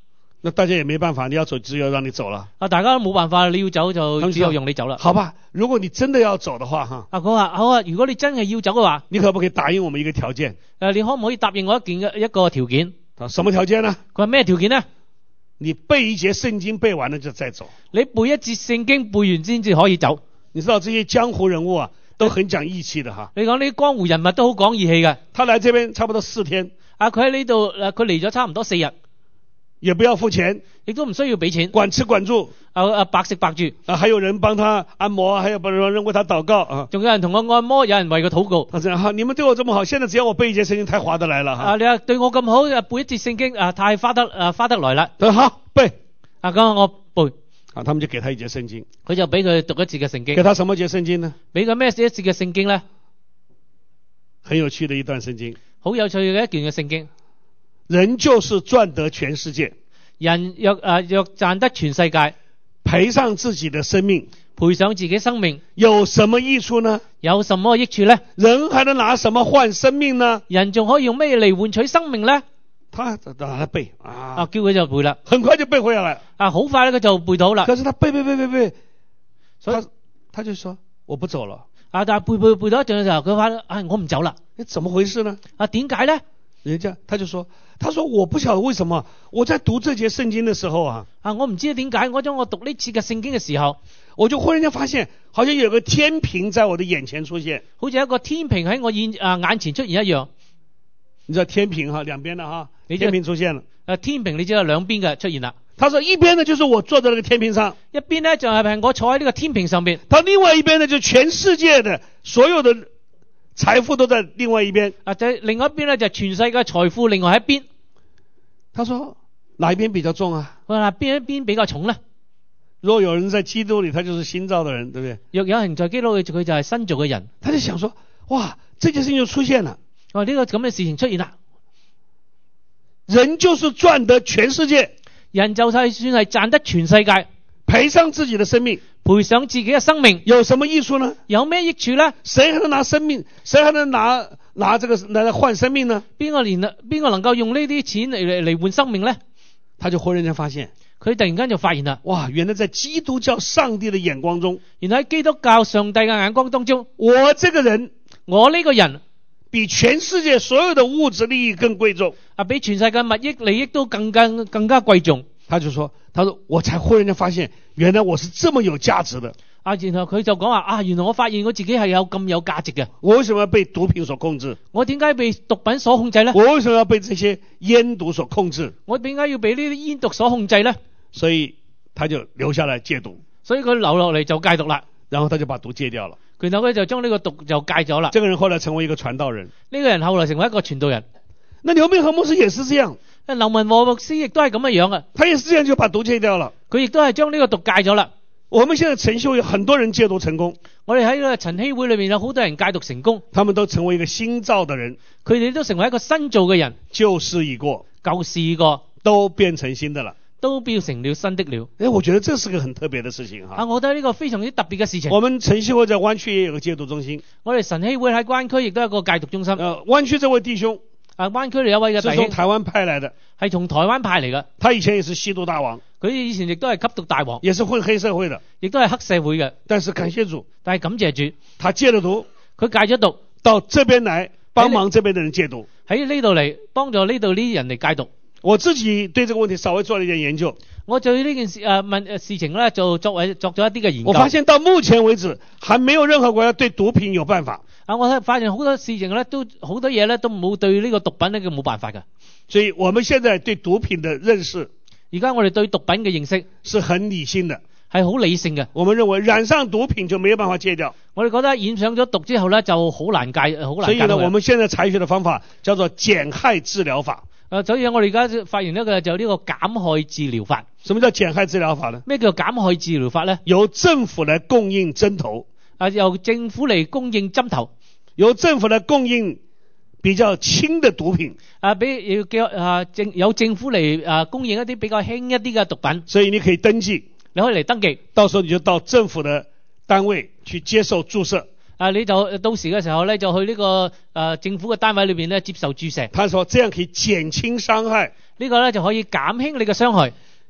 那大家也沒辦法，你要走只有讓你走了。 啊，大家都冇辦法，你要走就只有用你走啦。 好吧，如果你真的要走的話，哈。 啊，佢話好啊，如果你真係要走嘅話， 你可不可以答應我們一個條件？ 誒，你可唔可以答應我一件嘅一個條件？ 啊，什麼條件呢？ 佢話咩條件呢？ 你背一節聖經背完了就再走。 你背一節聖經背完先至可以走。 你知道這些江湖人物啊，都很講義氣的哈。 你講呢啲江湖人物都好講義氣嘅。 他來這邊差不多四天。 啊，佢喺呢度誒，佢嚟咗差唔多四日。 也不要付錢， 亦都唔需要俾錢， 管吃管住， 啊啊白食白住， 啊還有人幫他按摩，還有幫人為他禱告啊， 仲有人同我按摩，有人為佢禱告。 他說：好，你們對我這麼好，現在只要我背一節聖經，太划得來了哈。 啊，你話對我咁好，背一節聖經啊，太花得啊花得來啦。 他說好背， 啊咁我背， 啊他們就給他一節聖經， 佢就俾佢讀一節嘅聖經。 給他什麼節聖經呢？ 俾佢咩一節嘅聖經咧？ 很有趣的一段聖經， 好有趣嘅一段嘅聖經。 人就是賺得全世界。 人若啊若賺得全世界， 賠上自己的生命， 賠上自己生命， 有什麼益處呢？ 有什麼益處呢？ 人還能拿什麼換生命呢？ 人仲可以用咩嚟換取生命呢？ 他讓他背啊， 啊叫佢就背啦， 很快就背回來了。 啊好快咧佢就背到啦。 可是他背背背背背， 所以他他就說我不走了。 啊但係背背背到一陣嘅時候，佢話啊我唔走啦。 誒，怎麼回事呢？ 啊點解呢？ 人家他就說，他說我不曉得為什麼我在讀這節聖經的時候啊， 啊我唔知點解，我當我讀呢次嘅聖經嘅時候， 我就忽然間發現，好像有個天平在我的眼前出現， 好似一個天平喺我眼啊眼前出現一樣。 你知道天平哈，兩邊的哈，天平出現了。 啊天平你知道兩邊嘅出現啦。 他說一邊呢就是我坐在那個天平上， 一邊呢就係我坐喺呢個天平上邊， 他另外一邊呢就全世界的所有的財富都在另外一邊。 啊就另外一邊呢就全世界財富另外一邊。 他說哪一邊比較重啊？ 我話邊一邊比較重呢？ 若有人在基督裏，他就是新造的人，對不對？ 若有人在基督裏，佢就係新造嘅人。 他就想說，哇，這件事情就出現了。 哦，呢個咁嘅事情出現啦。 人就是賺得全世界， 人就係算係賺得全世界， 賠上自己的生命， 賠上自己嘅生命， 有什麼益處呢？ 有咩益處呢？ 誰還能拿生命？誰還能拿拿這個來換生命呢？ 邊個連邊個能夠用呢啲錢嚟嚟嚟換生命呢？ 他就忽然間發現， 佢突然間就發現啦， 哇，原來在基督教上帝的眼光中， 原來喺基督教上帝嘅眼光當中， 我這個人， 我呢個人比全世界所有的物質利益更貴重啊，比全世界物益利益都更加更加貴重。 他就說，他說我才忽然間發現，原來我是這麼有價值的。 啊，然後佢就講話啊，原來我發現我自己係有咁有價值嘅。 我為什麼要被毒品所控制？ 我點解被毒品所控制呢？ 我為什麼要被這些煙毒所控制？ 我點解要被呢啲煙毒所控制呢？ 所以他就留下來戒毒。 所以佢留落嚟就戒毒啦。 然後他就把毒戒掉了。 然後佢就將呢個毒就戒咗啦。 這個人後來成為一個傳道人。 呢個人後來成為一個傳道人。 那劉明和牧師也是這樣。 劉文和牧師亦都係咁嘅樣啊。 他也是這樣就把毒戒掉了。 佢亦都係將呢個毒戒咗啦。 我們現在晨曦有很多人戒毒成功。 我哋喺個晨曦會裏面有好多人戒毒成功。 他們都成為一個新造的人。 佢哋都成為一個新造嘅人。 舊事已過， 舊事已過， 都變成新的了。 都變成了新的了。 誒，我覺得這是個很特別的事情哈。 啊，我覺得呢個非常之特別嘅事情。 我們晨曦會在灣區也有個戒毒中心。 我哋晨曦會喺灣區亦都有個戒毒中心。 呃，灣區這位弟兄， 啊，灣區裏有位嘅弟兄， 是從台灣派來的， 係從台灣派嚟嘅。 他以前也是吸毒大王， 佢以前亦都係吸毒大王， 也是混黑社會的， 亦都係黑社會嘅。 但是感謝主， 但係感謝主， 他戒了毒， 佢戒咗毒， 到這邊來幫忙這邊的人戒毒， 喺呢度嚟幫助呢度呢啲人嚟戒毒。 我自己對這個問題稍微做了一點研究。 我對呢件事誒問誒事情咧，就作為作咗一啲嘅研究。 我發現到目前為止，還沒有任何國家對毒品有辦法。 啊，我發現好多事情咧，都好多嘢咧，都冇對呢個毒品咧，佢冇辦法㗎。 所以我們現在對毒品的認識， 而家我哋對毒品嘅認識是很理性的， 係好理性嘅。 我們認為染上毒品就沒有辦法戒掉。 我哋覺得染上咗毒之後咧，就好難戒，好難戒。 所以呢，我們現在採取的方法叫做減害治療法。 誒，所以我哋而家發現一個就呢個減害治療法。 什麼叫減害治療法呢？ 咩叫減害治療法呢？ 由政府來供應針頭。 啊，由政府嚟供應針頭。 由政府來供應比較輕的毒品。 啊，俾要叫啊政有政府嚟啊供應一啲比較輕一啲嘅毒品。 所以你可以登記， 你可以嚟登記， 到時候你就到政府的單位去接受注射。 啊，你就到時嘅時候咧，就去呢、這個誒、啊、政府嘅單位裏邊咧接受注射。 他說這樣可以減輕傷害， 呢個咧就可以減輕你嘅傷害。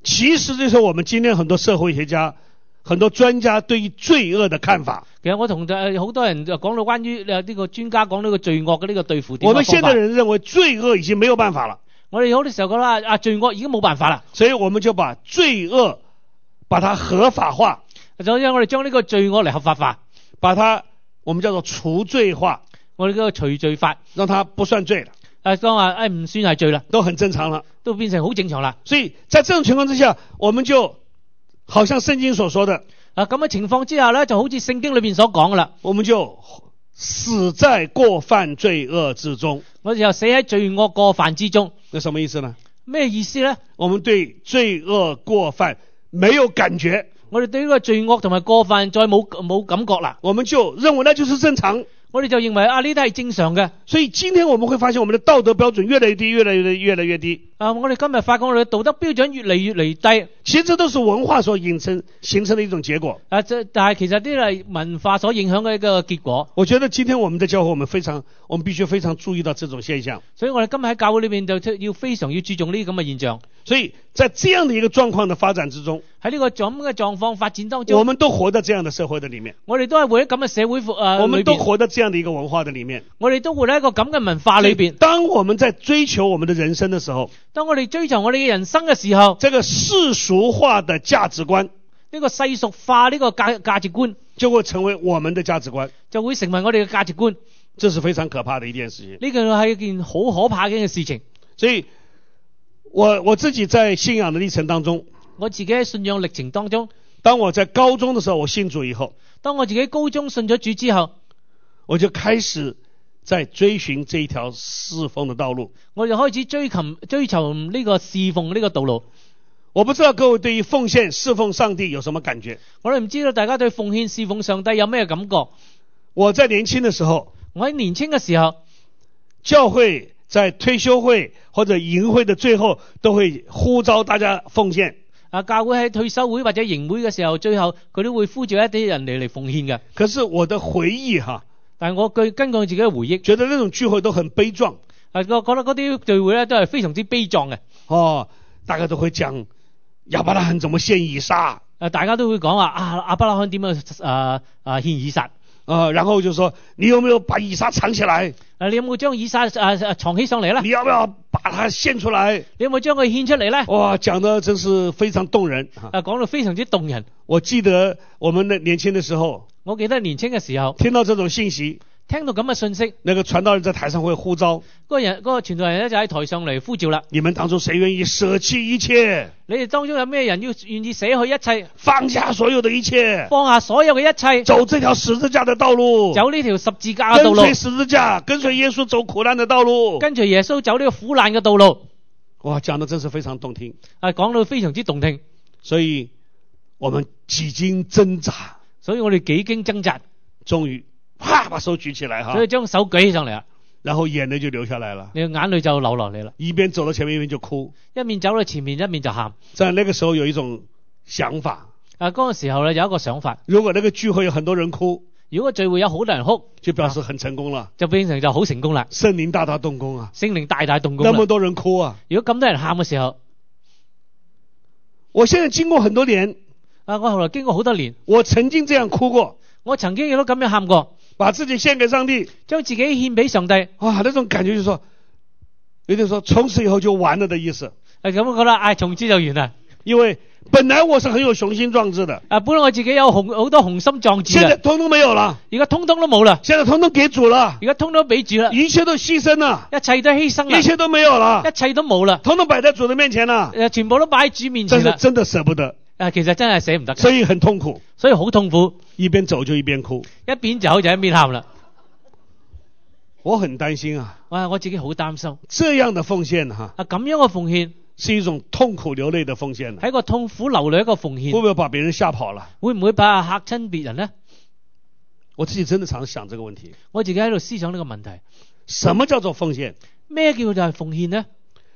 其實這是我們今天很多社會學家、很多專家對於罪惡的看法。 其實我同誒好多人就講到關於誒呢個專家講呢個罪惡嘅呢個對付點。 我們現在人認為罪惡已經沒有辦法了。 我哋好多時候覺得啊罪惡已經冇辦法啦， 所以我們就把罪惡把它合法化。 所以我哋將呢個罪惡嚟合法化， 把它我們叫做除罪化。 我哋嗰個除罪法， 讓它不算罪了。 誒當話誒唔算係罪啦， 都很正常了， 都變成好正常啦。 所以在這種情況之下，我們就好像聖經所說的啊咁嘅情況之下咧，就好似聖經裏邊所講嘅啦， 我們就死在過犯罪惡之中。 我哋就死喺罪惡過犯之中。 那什麼意思呢？ 咩意思咧？ 我們對罪惡過犯沒有感覺， 我哋對呢個罪惡同埋過犯再冇冇感覺啦， 我們就認為那就是正常。 我哋就認為啊呢啲係正常嘅。 所以今天我們會發現我們的道德標準越來越低，越來越低，越來越低。 啊，我哋今日發覺我哋嘅道德標準越嚟越嚟越低。 其實這都是文化所形成形成的一種結果。 啊，這但係其實呢係文化所影響嘅一個結果。 我覺得今天我們的教會，我們非常，我們必須非常注意到這種現象。 所以我哋今日喺教會裏面就要非常要注重呢啲咁嘅現象。 所以在這樣的一個狀況的發展之中， 喺呢個咁嘅狀況發展當中， 我們都活在這樣的社會的裏面。 我哋都係活喺咁嘅社會誒、呃、 我們都活在這樣的一個文化的裏面。 我哋都活喺一個咁嘅文化裏邊。 當我們在追求我們的人生的時候， 當我哋追求我哋嘅人生嘅時候， 這個世俗化的價值觀， 呢個世俗化呢個價價值觀就會成為我們的價值觀， 就會成為我哋嘅價值觀。 這是非常可怕的一件事情。 呢個係一件好可怕嘅事情。 所以我我自己在信仰的歷程當中， 我自己喺信仰歷程當中， 當我在高中的時候，我信主以後， 當我自己高中信咗主之後， 我就開始在追尋這一條侍奉的道路。 我就開始追求追求呢個侍奉呢個道路。 我不知道各位對於奉獻侍奉上帝有什麼感覺？ 我都唔知道大家對奉獻侍奉上帝有咩感覺。 我在年輕的時候， 我喺年輕嘅時候， 教會在退休會或者營會的最後都會呼召大家奉獻。 啊，教會喺退休會或者營會嘅時候，最後佢都會呼召一啲人嚟嚟奉獻嘅。 可是我的回憶哈， 但係我據根據我自己嘅回憶， 覺得那種聚會都很悲壯。 啊，我覺得嗰啲聚會咧都係非常之悲壯嘅。 哦，大家都會講亞伯拉罕怎麼獻以撒。 啊，大家都會講話啊，亞伯拉罕點樣啊啊獻以撒。 啊，然後就說你有沒有把以撒藏起來？ 啊，你有冇將以撒啊啊藏起上嚟咧？ 你要不要把它獻出來？ 你有冇將佢獻出嚟咧？ 哇，講得真是非常動人啊，講到非常之動人。 我記得我們的年輕的時候， 我記得年輕嘅時候聽到這種信息， 聽到咁嘅信息， 那個傳道人在台上會呼召， 嗰個人嗰個傳道人咧就喺台上嚟呼召啦。 你們當中誰願意捨棄一切？ 你哋當中有咩人要願意捨去一切， 放下所有的一切， 放下所有嘅一切， 走這條十字架的道路， 走呢條十字架嘅道路， 跟隨十字架，跟隨耶穌走苦難的道路， 跟隨耶穌走呢個苦難嘅道路。 哇，講得真是非常動聽， 啊，講到非常之動聽。 所以我們幾經掙扎， 所以我哋幾經掙扎， 終於啪把手舉起來哈， 所以將手舉起上嚟啦， 然後眼淚就流下來了， 你嘅眼淚就流落嚟啦， 一邊走到前面，一邊就哭， 一面走到前面，一面就喊。 在那個時候有一種想法， 啊，嗰個時候咧有一個想法， 如果那個聚會有很多人哭， 如果聚會有好多人哭， 就表示很成功了， 就變成就好成功啦， 聖靈大大動工啊， 聖靈大大動工， 那麼多人哭啊， 如果咁多人喊嘅時候， 我現在經過很多年， 啊，我後來經過好多年， 我曾經這樣哭過， 我曾經亦都咁樣喊過， 把自己獻給上帝， 將自己獻俾上帝， 哇，那種感覺就是說，有點說從此以後就完了的意思。 係咁我覺得，唉，從此就完啦。 因為本來我是很有雄心壯志的， 啊，本來我自己有雄好多雄心壯志， 現在通通沒有了， 而家通通都冇啦， 現在通通給主了， 而家通通俾主啦， 一切都犧牲了， 一切都犧牲啦， 一切都沒有了， 一切都冇啦， 通通擺在主的面前了， 誒，全部都擺喺主面前啦， 但是真的捨不得， 啊，其實真係捨唔得， 所以很痛苦， 所以好痛苦， 一邊走就一邊哭， 一邊走就一邊喊啦。 我很擔心啊， 哇，我自己好擔心， 這樣的奉獻哈， 啊，咁樣嘅奉獻是一種痛苦流淚的奉獻， 係一個痛苦流淚一個奉獻， 會不會把別人嚇跑了？ 會唔會把嚇親別人呢？ 我自己真的常想這個問題， 我自己喺度思想呢個問題， 什麼叫做奉獻？ 咩叫做係奉獻呢？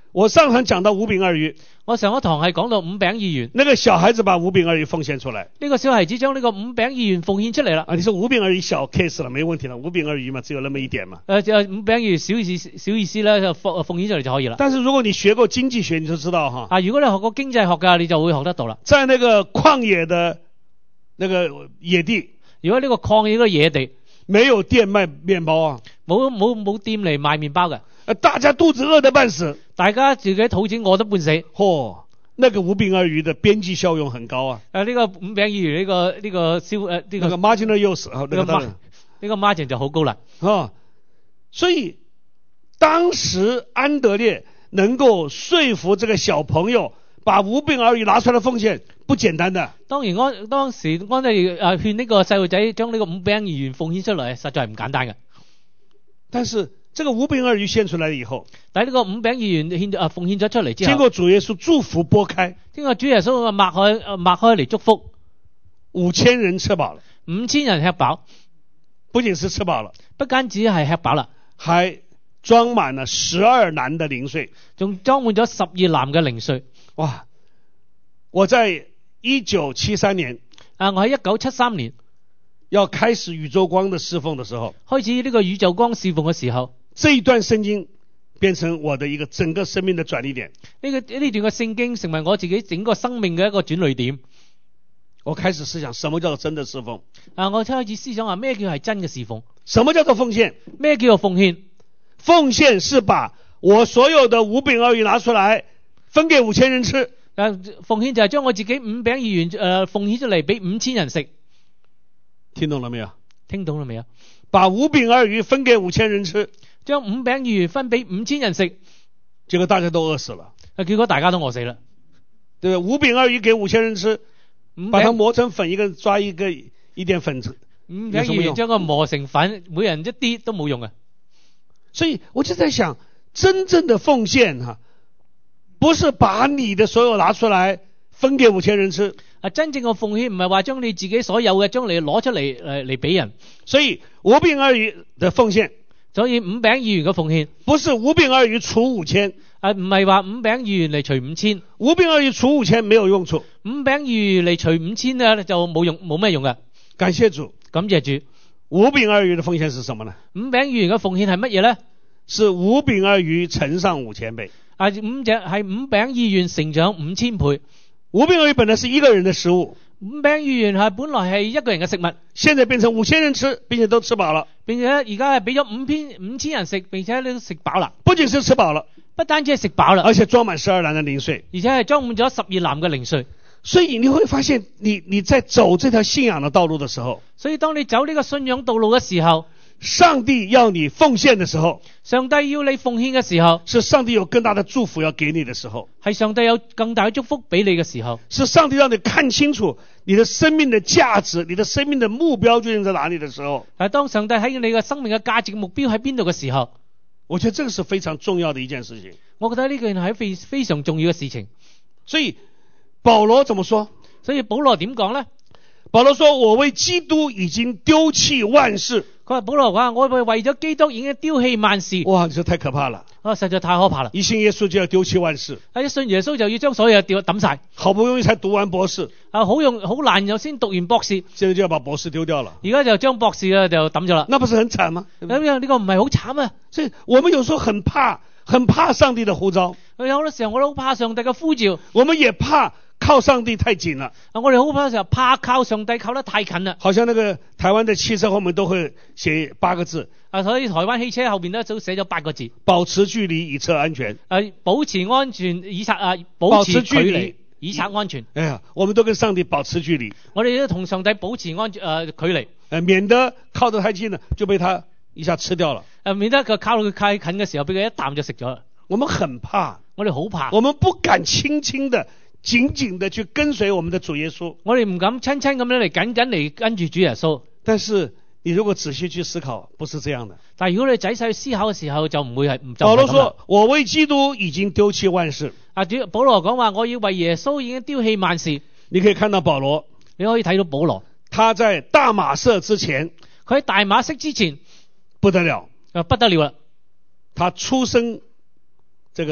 我上堂講到五餅二魚， 我上一堂係講到五餅二魚， 那個小孩子把五餅二魚奉獻出來。 呢個小孩子將呢個五餅二魚奉獻出嚟啦。 啊，你說五餅二魚小 case 了，沒問題了，五餅二魚嘛，只有那麼一點嘛。 誒，就五餅二魚小意思，小意思咧就奉奉獻出嚟就可以啦。 但是如果你學過經濟學，你就知道哈。 啊，如果你學過經濟學㗎，你就會學得到啦。 在那個曠野的那個野地， 如果呢個曠野嗰個野地， 沒有店賣麵包啊， 冇冇冇店嚟賣麵包嘅， 大家肚子餓得半死， 大家自己肚子餓得半死。 嚯，那個五餅二魚的邊際效用很高啊。 誒，呢個五餅二魚呢個呢個消誒呢個那個 marginal use 啊，那個當然呢個 margin 就好高啦。 啊，所以當時安德烈能夠說服這個小朋友把五餅二魚拿出來奉獻，不簡單的。 當然安當時安德烈誒勸呢個細路仔將呢個五餅二魚奉獻出嚟，實在係唔簡單嘅。 但是這個五餅二魚獻出來以後， 但係呢個五餅二魚獻啊奉獻咗出嚟之後， 經過主耶穌祝福擘開， 經過主耶穌擘開擘開嚟祝福， 五千人吃飽了， 五千人吃飽， 不僅是吃飽了， 不單止係吃飽啦， 還裝滿了十二籃的零碎， 仲裝滿咗十二籃嘅零碎。 哇！我在一九七三年啊，我喺一九七三年要開始宇宙光的侍奉的時候， 開始呢個宇宙光侍奉嘅時候， 這一段聖經變成我的一個整個生命的轉捩點。 呢個呢段嘅聖經成為我自己整個生命嘅一個轉捩點。 我開始思想什麼叫做真的侍奉。 啊，我開始思想話咩叫係真嘅侍奉？ 什麼叫做奉獻？ 咩叫做奉獻？ 奉獻是把我所有的五餅二魚拿出來分給五千人吃。 啊，奉獻就係將我自己五餅二魚誒奉獻出嚟俾五千人食。 聽懂了沒有？ 聽懂了沒有？ 把五餅二魚分給五千人吃， 將五餅二魚分俾五千人食， 結果大家都餓死了。 啊，結果大家都餓死了。 對吧？五餅二魚給五千人吃，把它磨成粉，一個抓一個一點粉子， 五餅二魚將佢磨成粉，每人一啲都冇用啊。 所以我就在想，真正的奉獻哈，不是把你的所有拿出來分給五千人吃。 啊，真正嘅奉獻唔係話將你自己所有嘅將你攞出嚟誒嚟俾人。 所以五餅二魚的奉獻， 所以五餅二魚嘅奉獻， 不是五餅二魚除五千。 啊，唔係話五餅二魚嚟除五千。 五餅二魚除五千沒有用處。 五餅二魚嚟除五千咧就冇用，冇咩用嘅。 感謝主， 感謝主。 五餅二魚的奉獻是什麼呢？ 五餅二魚嘅奉獻係乜嘢咧？ 是五餅二魚乘上五千倍。 啊，五隻係五餅二魚成長五千倍。 五餅二魚本來是一個人的食物， 五餅二魚係本來係一個人嘅食物， 現在變成五千人吃，並且都吃飽了， 並且而家係俾咗五千五千人食，並且都食飽啦。 不僅是吃飽了， 不單止係食飽啦， 而且裝滿十二籃的零碎， 而且係裝滿咗十二籃嘅零碎。 所以你會發現你，你你在走這條信仰的道路的時候， 所以當你走呢個信仰道路嘅時候， 上帝要你奉獻的時候， 上帝要你奉獻嘅時候， 是上帝有更大的祝福要給你的時候， 係上帝有更大嘅祝福俾你嘅時候， 是上帝讓你看清楚你的生命的價值，你的生命的目標究竟在哪裏的時候。 係當上帝喺你嘅生命嘅價值目標喺邊度嘅時候， 我覺得這個是非常重要的一件事情。 我覺得呢件係非非常重要嘅事情。 所以保羅怎麼說？ 所以保羅點講呢？ 保羅說，我為基督已經丟棄萬事。 佢話保羅話我為咗基督已經丟棄萬事。 哇，這太可怕了！ 啊，實在太可怕啦！ 一信耶穌就要丟棄萬事， 一信耶穌就要將所有嘢掉抌晒。 好不容易才讀完博士， 啊，好用好難又先讀完博士， 現在就要把博士丟掉了。 而家就將博士啊就抌咗啦。 那不是很慘嗎？ 咁樣呢個唔係好慘啊？ 所以我們有時候很怕，很怕上帝的呼召。 有好多時候我都好怕上帝嘅呼召， 我們也怕靠上帝太緊了。 啊，我哋好怕時候怕靠上帝靠得太近啦。 好像那個台灣的汽車後面都會寫八個字， 啊，所以台灣汽車後邊咧都寫咗八個字： 保持距離以策安全。 啊，保持安全以策啊，保持距離以策安全。 哎呀，我們都跟上帝保持距離， 我哋都同上帝保持安全誒距離， 呃，免得靠得太近了就被他一下吃掉了。 誒，免得佢靠到佢太近嘅時候，俾佢一啖就食咗啦。 我們很怕， 我哋好怕， 我們不敢輕輕的、緊緊的去跟隨我們的主耶穌。 我哋唔敢親親咁樣嚟緊緊嚟跟住主耶穌。 但是你如果仔細去思考，不是這樣的。 但係如果你仔細去思考嘅時候，就唔會係唔就保羅說：我為基督已經丟棄萬事。 啊，主保羅講話，我要為耶穌已經丟棄萬事。 你可以看到保羅， 你可以睇到保羅， 他在大馬色之前， 佢喺大馬色之前不得了， 啊不得了啦。 他出生這個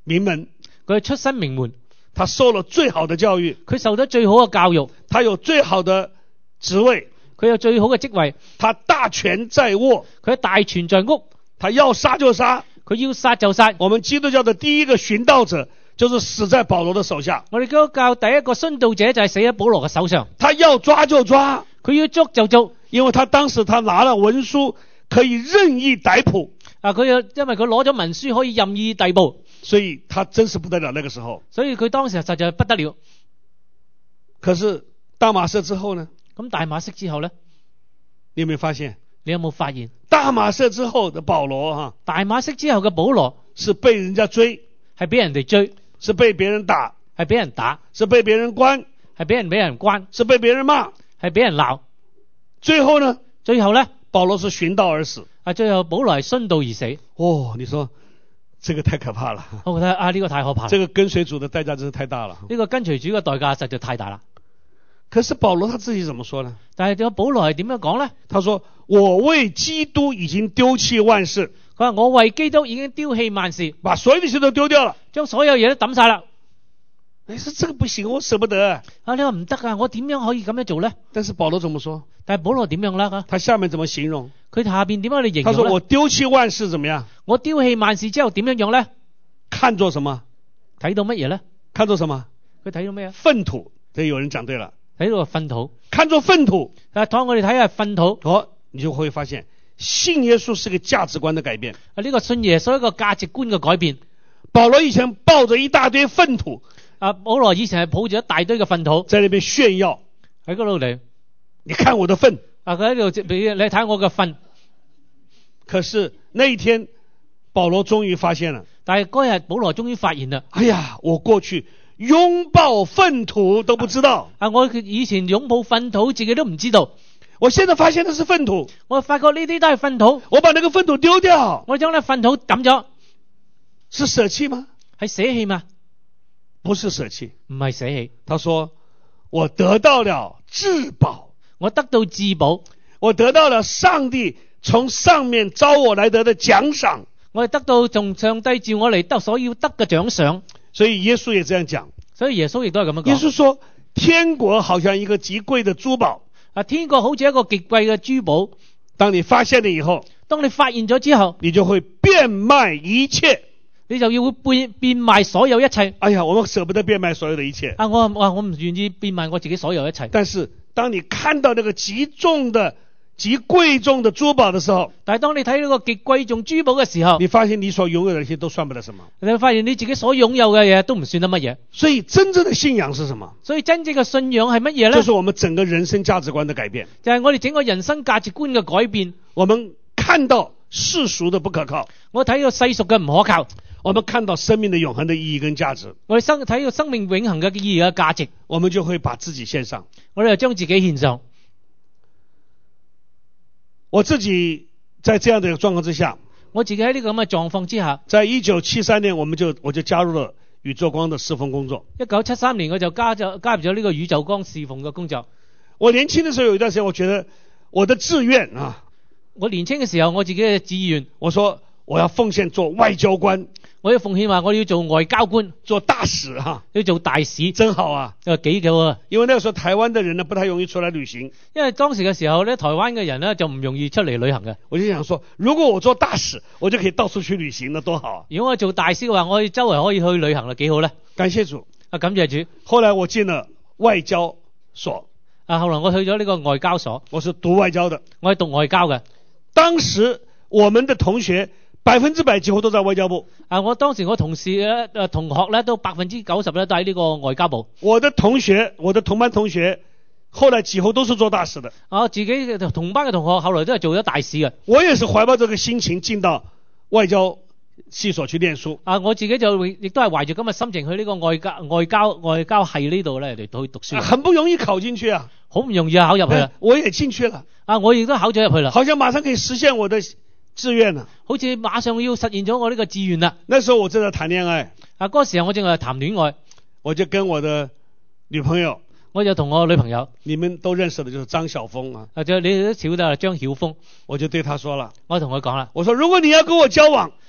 名門， 佢出身名門， 他受了最好的教育， 佢受得最好嘅教育， 他有最好的職位， 佢有最好嘅職位， 他大權在握， 佢大權在握， 他要殺就殺。 佢要殺就殺。 我們基督教的第一個殉道者就是死在保羅的手下。 我哋基督教第一個殉道者就係死喺保羅嘅手上。 他要抓就抓， 佢要捉就捉， 因為他當時他拿了文書，可以任意逮捕。 啊，佢有因為佢攞咗文書可以任意逮捕， 所以他真是不得了。那個時候， 所以佢當時實在不得了。 可是大馬色之後呢？ 咁大馬色之後呢？ 你有沒有發現？ 你有冇發現？ 大馬色之後的保羅哈， 大馬色之後嘅保羅是被人家追， 係俾人哋追， 是被別人打， 係俾人打， 是被別人關， 係俾人俾人關， 是被別人罵， 係俾人鬧。 最後呢？ 最後呢？ 保羅是殉道而死。 啊，最後保羅係殉道而死。 哦，你說這個太可怕了。 我覺得啊，呢個太可怕了。 這個跟隨主的代價真是太大了。 呢個跟隨主嘅代價實在太大啦。 可是保羅他自己怎麼說呢？ 但係保羅係點樣講呢？ 他說：我為基督已經丟棄萬事。 佢話我為基督已經丟棄萬事， 把所有的事都丟掉了， 將所有嘢都抌晒啦。 你說這個不行，我捨不得。 啊，你話唔得啊，我點樣可以咁樣做呢？ 但是保羅怎麼說？ 但係保羅點樣啦？ 他下面怎麼形容？ 佢下邊點樣嚟形容？ 他說：我丟棄萬事怎麼樣？ 我丟棄萬事之後點樣樣呢？ 看作什麼？ 睇到乜嘢呢？ 看作什麼？ 佢睇到咩啊？ 糞土。這有人講對了。 睇到個糞土。 看作糞土。 啊，當我哋睇下糞土， 哦，你就會發現信耶穌是個價值觀的改變。 啊，呢個信耶穌一個價值觀嘅改變。 保羅以前抱着一大堆糞土。 啊，保羅以前係抱住一大堆嘅糞土， 在那邊炫耀喺嗰度嚟。 你看我的糞。 啊，佢喺度俾你睇我嘅糞。 可是那一天，保羅終於發現了。 但係嗰日保羅終於發現啦。 哎呀，我過去擁抱糞土都不知道。 啊，我以前擁抱糞土自己都唔知道。 我現在發現那是糞土。 我發覺呢啲都係糞土。 我把那個糞土丟掉。 我將呢糞土抌咗。 是捨棄嗎？ 係捨棄嗎？ 不是捨棄， 唔係捨棄。 他說我得到了至寶， 我得到至寶， 我得到了上帝從上面招我來得的獎賞， 我係得到從上帝召我嚟得所要得嘅獎賞。 所以耶穌也這樣講， 所以耶穌亦都係咁樣講。 耶穌說天國好像一個極貴的珠寶， 啊，天國好似一個極貴嘅珠寶， 當你發現了以後， 當你發現咗之後， 你就會變賣一切。 你就要變變賣所有一切。 哎呀，我們捨不得變賣所有的一切。 啊，我我我唔願意變賣我自己所有一切。 但是當你看到那個極重的、極貴重的珠寶的時候， 但係當你睇到個極貴重珠寶嘅時候， 你發現你所擁有的一切都算不得什麼。 你會發現你自己所擁有嘅嘢都唔算得乜嘢。 所以真正的信仰是什麼？ 所以真正嘅信仰係乜嘢呢？ 就是我們整個人生價值觀的改變。 就係我哋整個人生價值觀嘅改變。 我們看到世俗的不可靠， 我睇到世俗嘅唔可靠。 我們看到生命的永恆的意義跟價值， 我哋生睇到生命永恆嘅意義嘅價值， 我們就會把自己獻上。 我哋就將自己獻上。 我自己在這樣的狀況之下， 我自己喺呢個咁嘅狀況之下， 在一九七三年，我們就我就加入了宇宙光的侍奉工作。 一九七三年我就加咗加入咗呢個宇宙光侍奉嘅工作。 我年輕的時候有一段時間，我覺得我的志願啊， 我年輕嘅時候我自己嘅志願， 我說我要奉獻做外交官。 我要奉獻話我要做外交官， 做大使哈， 要做大使， 真好啊！ 啊幾好啊！ 因為那個時候台灣的人呢不太容易出來旅行， 因為當時嘅時候咧，台灣嘅人呢就唔容易出嚟旅行嘅。 我就想說，如果我做大使，我就可以到處去旅行，那多好啊！ 如果我做大使嘅話，我可以周圍可以去旅行啦，幾好咧！ 感謝主啊，感謝主。 後來我進了外交所， 啊，後來我去咗呢個外交所， 我是讀外交的， 我係讀外交嘅。 當時我們的同學百分之百幾乎都在外交部。 啊，我當時我同事咧、誒同學咧都百分之九十咧都喺呢個外交部。 我的同學，我的同班同學，後來幾乎都是做大使的。 啊，自己嘅同班嘅同學後來都係做咗大使嘅。 我也是懷抱這個心情進到外交系所去念書。 啊，我自己就亦都係懷住咁嘅心情去呢個外交外交外交系呢度咧嚟到去讀書。 啊，很不容易考進去啊， 好唔容易啊考入去啊。 我也進去了。 啊，我亦都考咗入去啦。 好像馬上可以實現我的志願了， 好似馬上要實現咗我呢個志願啦。 那時候我正在談戀愛， 啊，嗰個時候我正係談戀愛， 我就跟我的女朋友， 我就同我女朋友， 你們都認識的，就是張曉峰啊。 啊，就你都曉得張曉峰， 我就對他說了， 我同佢講啦， 我說如果你要跟我交往，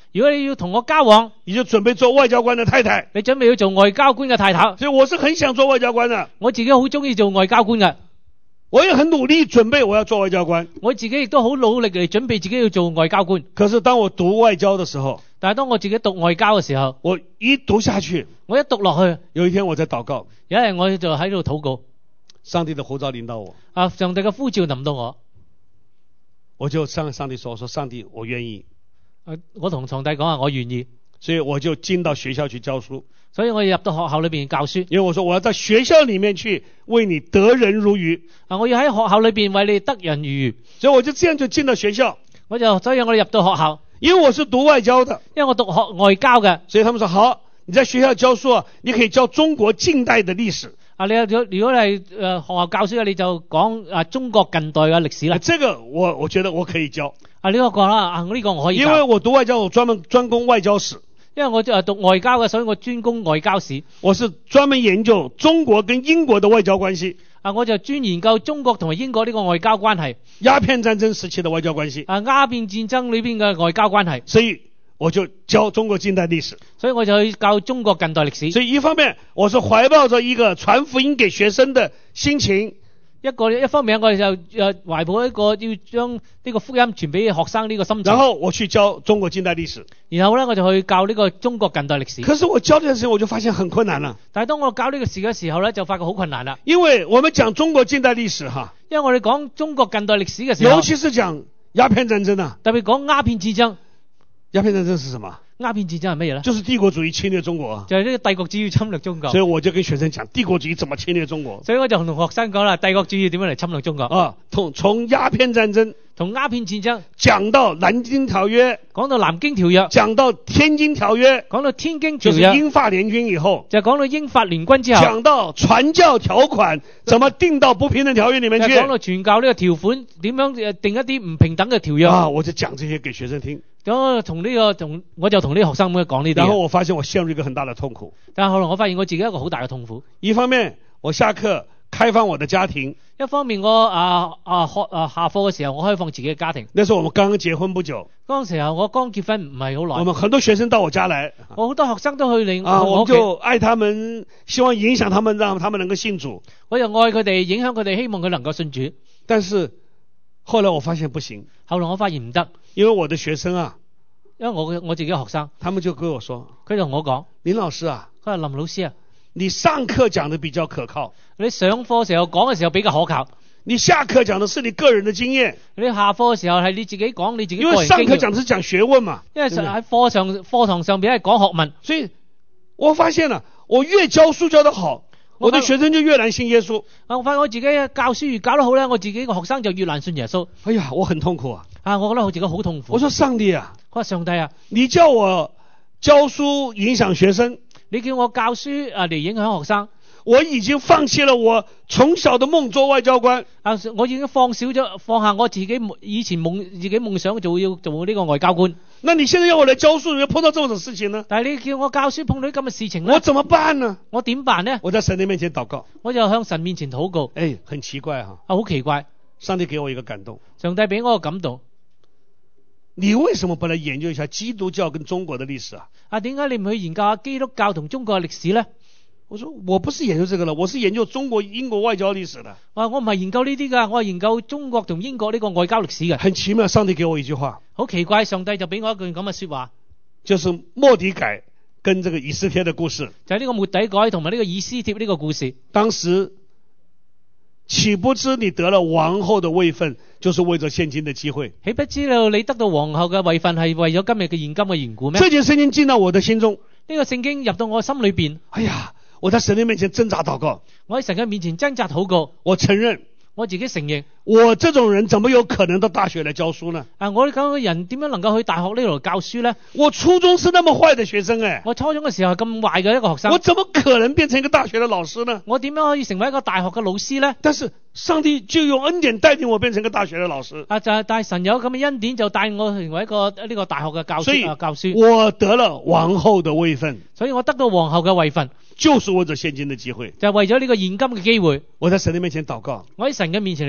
如果你要同我交往， 你就準備做外交官的太太。 你準備要做外交官嘅太太。 所以我是很想做外交官的， 我自己好中意做外交官嘅， 我也很努力準備我要做外交官。 我自己亦都好努力嚟準備自己要做外交官。 可是當我讀外交的時候， 但係當我自己讀外交嘅時候， 我一讀下去， 我一讀落去， 有一天我在禱告， 有一日我就喺度禱告， 上帝的呼召臨到我， 啊，上帝嘅呼召臨到我， 我就向上帝說：我說上帝，我願意。 啊，我同上帝講啊，我願意， 所以我就進到學校去教書。 所以我入到學校裏邊教書， 因為我說我要到學校裏面去為你得人如魚啊，我要喺學校裏邊為你得人如魚， 所以我就這樣就進到學校。 我就所以我哋入到學校， 因為我是讀外交的， 因為我讀學外交嘅， 所以他們說好，你在學校教書啊，你可以教中國近代的歷史。 啊，你如果如果你係誒學校教書嘅，你就講啊中國近代嘅歷史啦。 這個我我覺得我可以教。 啊，呢個講啦，啊呢個我可以教。 因為我讀外交，我專門專攻外交史。 因為我就係讀外交嘅，所以我專攻外交史。 我是專門研究中國跟英國的外交關係。 啊，我就專研究中國同埋英國呢個外交關係。 鴉片戰爭時期的外交關係。 啊，鴉片戰爭裏邊嘅外交關係。 所以我就教中國近代歷史。 所以我就去教中國近代歷史。 所以一方面我是懷抱着一個傳福音給學生的心情。 一個一方面我哋就誒懷抱一個要將呢個福音傳俾學生呢個心情。 然後我去教中國近代歷史。 然後咧我就去教呢個中國近代歷史。 可是我教呢件事情我就發現很困難了。 但係當我教呢個事嘅時候咧，就發覺好困難啦。 因為我們講中國近代歷史哈， 因為我哋講中國近代歷史嘅時候， 尤其是講鴉片戰爭啊， 特別講鴉片戰爭。 鴉片戰爭是什麼？ 鴉片戰爭係乜嘢咧？ 就是帝國主義侵略中國。 就係呢個帝國主義侵略中國。 所以我就跟學生講，帝國主義怎麼侵略中國。 所以我就同學生講啦，帝國主義點樣嚟侵略中國啊？從從鴉片戰爭， 從鴉片戰爭講到南京條約， 講到南京條約， 講到天津條約， 講到天津條約， 就是英法聯軍以後， 就講到英法聯軍之後， 講到傳教條款怎麼定到不平等條約裏面去， 講到傳教呢個條款點樣誒定一啲唔平等嘅條約啊，我就講這些給學生聽。 咁同呢個同我就同啲學生咁樣講呢啲。 然後我發現我陷入一個很大的痛苦。 但係後來我發現我自己一個好大嘅痛苦。 一方面我下課開放我的家庭， 一方面我啊啊學啊下課嘅時候我開放自己嘅家庭。 那時候我們剛剛結婚不久。 嗰陣時候我剛結婚唔係好耐。 我們很多學生到我家來， 我好多學生都去領啊，我們就愛他們，希望影響他們，讓他們能夠信主。 我又愛佢哋，影響佢哋，希望佢能夠信主。 但是後來我發現不行。 後來我發現唔得， 因為我的學生啊。 因為我我自己嘅學生， 他們就跟我說， 佢就同我講， 林老師啊， 佢話林老師啊， 你上課講的比較可靠， 你上課時候講嘅時候比較可靠， 你下課講的是你個人的經驗， 你下課嘅時候係你自己講你自己個人經驗。 因為上課講的是講學問嘛， 因為喺課上課堂上邊係講學問， 所以我發現了，我越教書教得好，我的學生就越難信耶穌。 啊，我發現我自己教書越搞得好咧，我自己個學生就越難信耶穌。 哎呀，我很痛苦啊！ 啊，我覺得我自己好痛苦。 我說上帝啊， 我話上帝啊， 你叫我教書影響學生， 你叫我教書啊嚟影響學生， 我已經放棄了我從小的夢做外交官。 啊，我已經放少咗放下我自己以前夢自己夢想做要做呢個外交官。 那你現在要我來教書，你要碰到這種事情呢？ 但係你叫我教書碰到咁嘅事情呢， 我怎麼辦呢？ 我點辦呢？ 我在神的面前禱告， 我就向神面前禱告。 哎，很奇怪哈， 啊，好奇怪， 上帝給我一個感動， 上帝俾我個感動。 你為什麼不來研究一下基督教跟中國的歷史啊？ 啊，點解你唔去研究下基督教同中國嘅歷史呢？ 我說我不是研究這個了，我是研究中國英國外交歷史的。 啊，我唔係研究呢啲噶，我係研究中國同英國呢個外交歷史嘅。 很奇妙，上帝給我一句話， 好奇怪，上帝就俾我一句咁嘅說話， 就是末底改跟這個以斯帖的故事， 就係呢個末底改同埋呢個以斯帖呢個故事。 當時豈不知你得了王后的位分，就是為咗現今的機會？ 豈不知道你得到皇后嘅位分係為咗今日嘅現今嘅緣故咩？ 這件聖經進到我的心中， 呢個聖經入到我心裏邊。 哎呀，我在神的面前掙扎禱告， 我喺神嘅面前掙扎禱告， 我承認， 我自己承認， 我這種人怎麼有可能到大學來教書呢？ 啊，我哋咁嘅人點樣能夠去大學呢度教書呢？ 我初中是那麼壞的學生誒， 我初中嘅時候係咁壞嘅一個學生， 我怎麼可能變成一個大學的老師呢？ 我點樣可以成為一個大學嘅老師呢？ 但是上帝就用恩典帶領我變成一個大學的老師。 啊，就係但係神有咁嘅恩典，就帶我成為一個呢個大學嘅教師啊，教書。 我得了王后的位分， 所以我得到皇后嘅位分， 就是為咗現今的機會， 就係為咗呢個現今嘅機會。 我在神的面前禱告， 我喺神嘅面前嚟禱告， 我就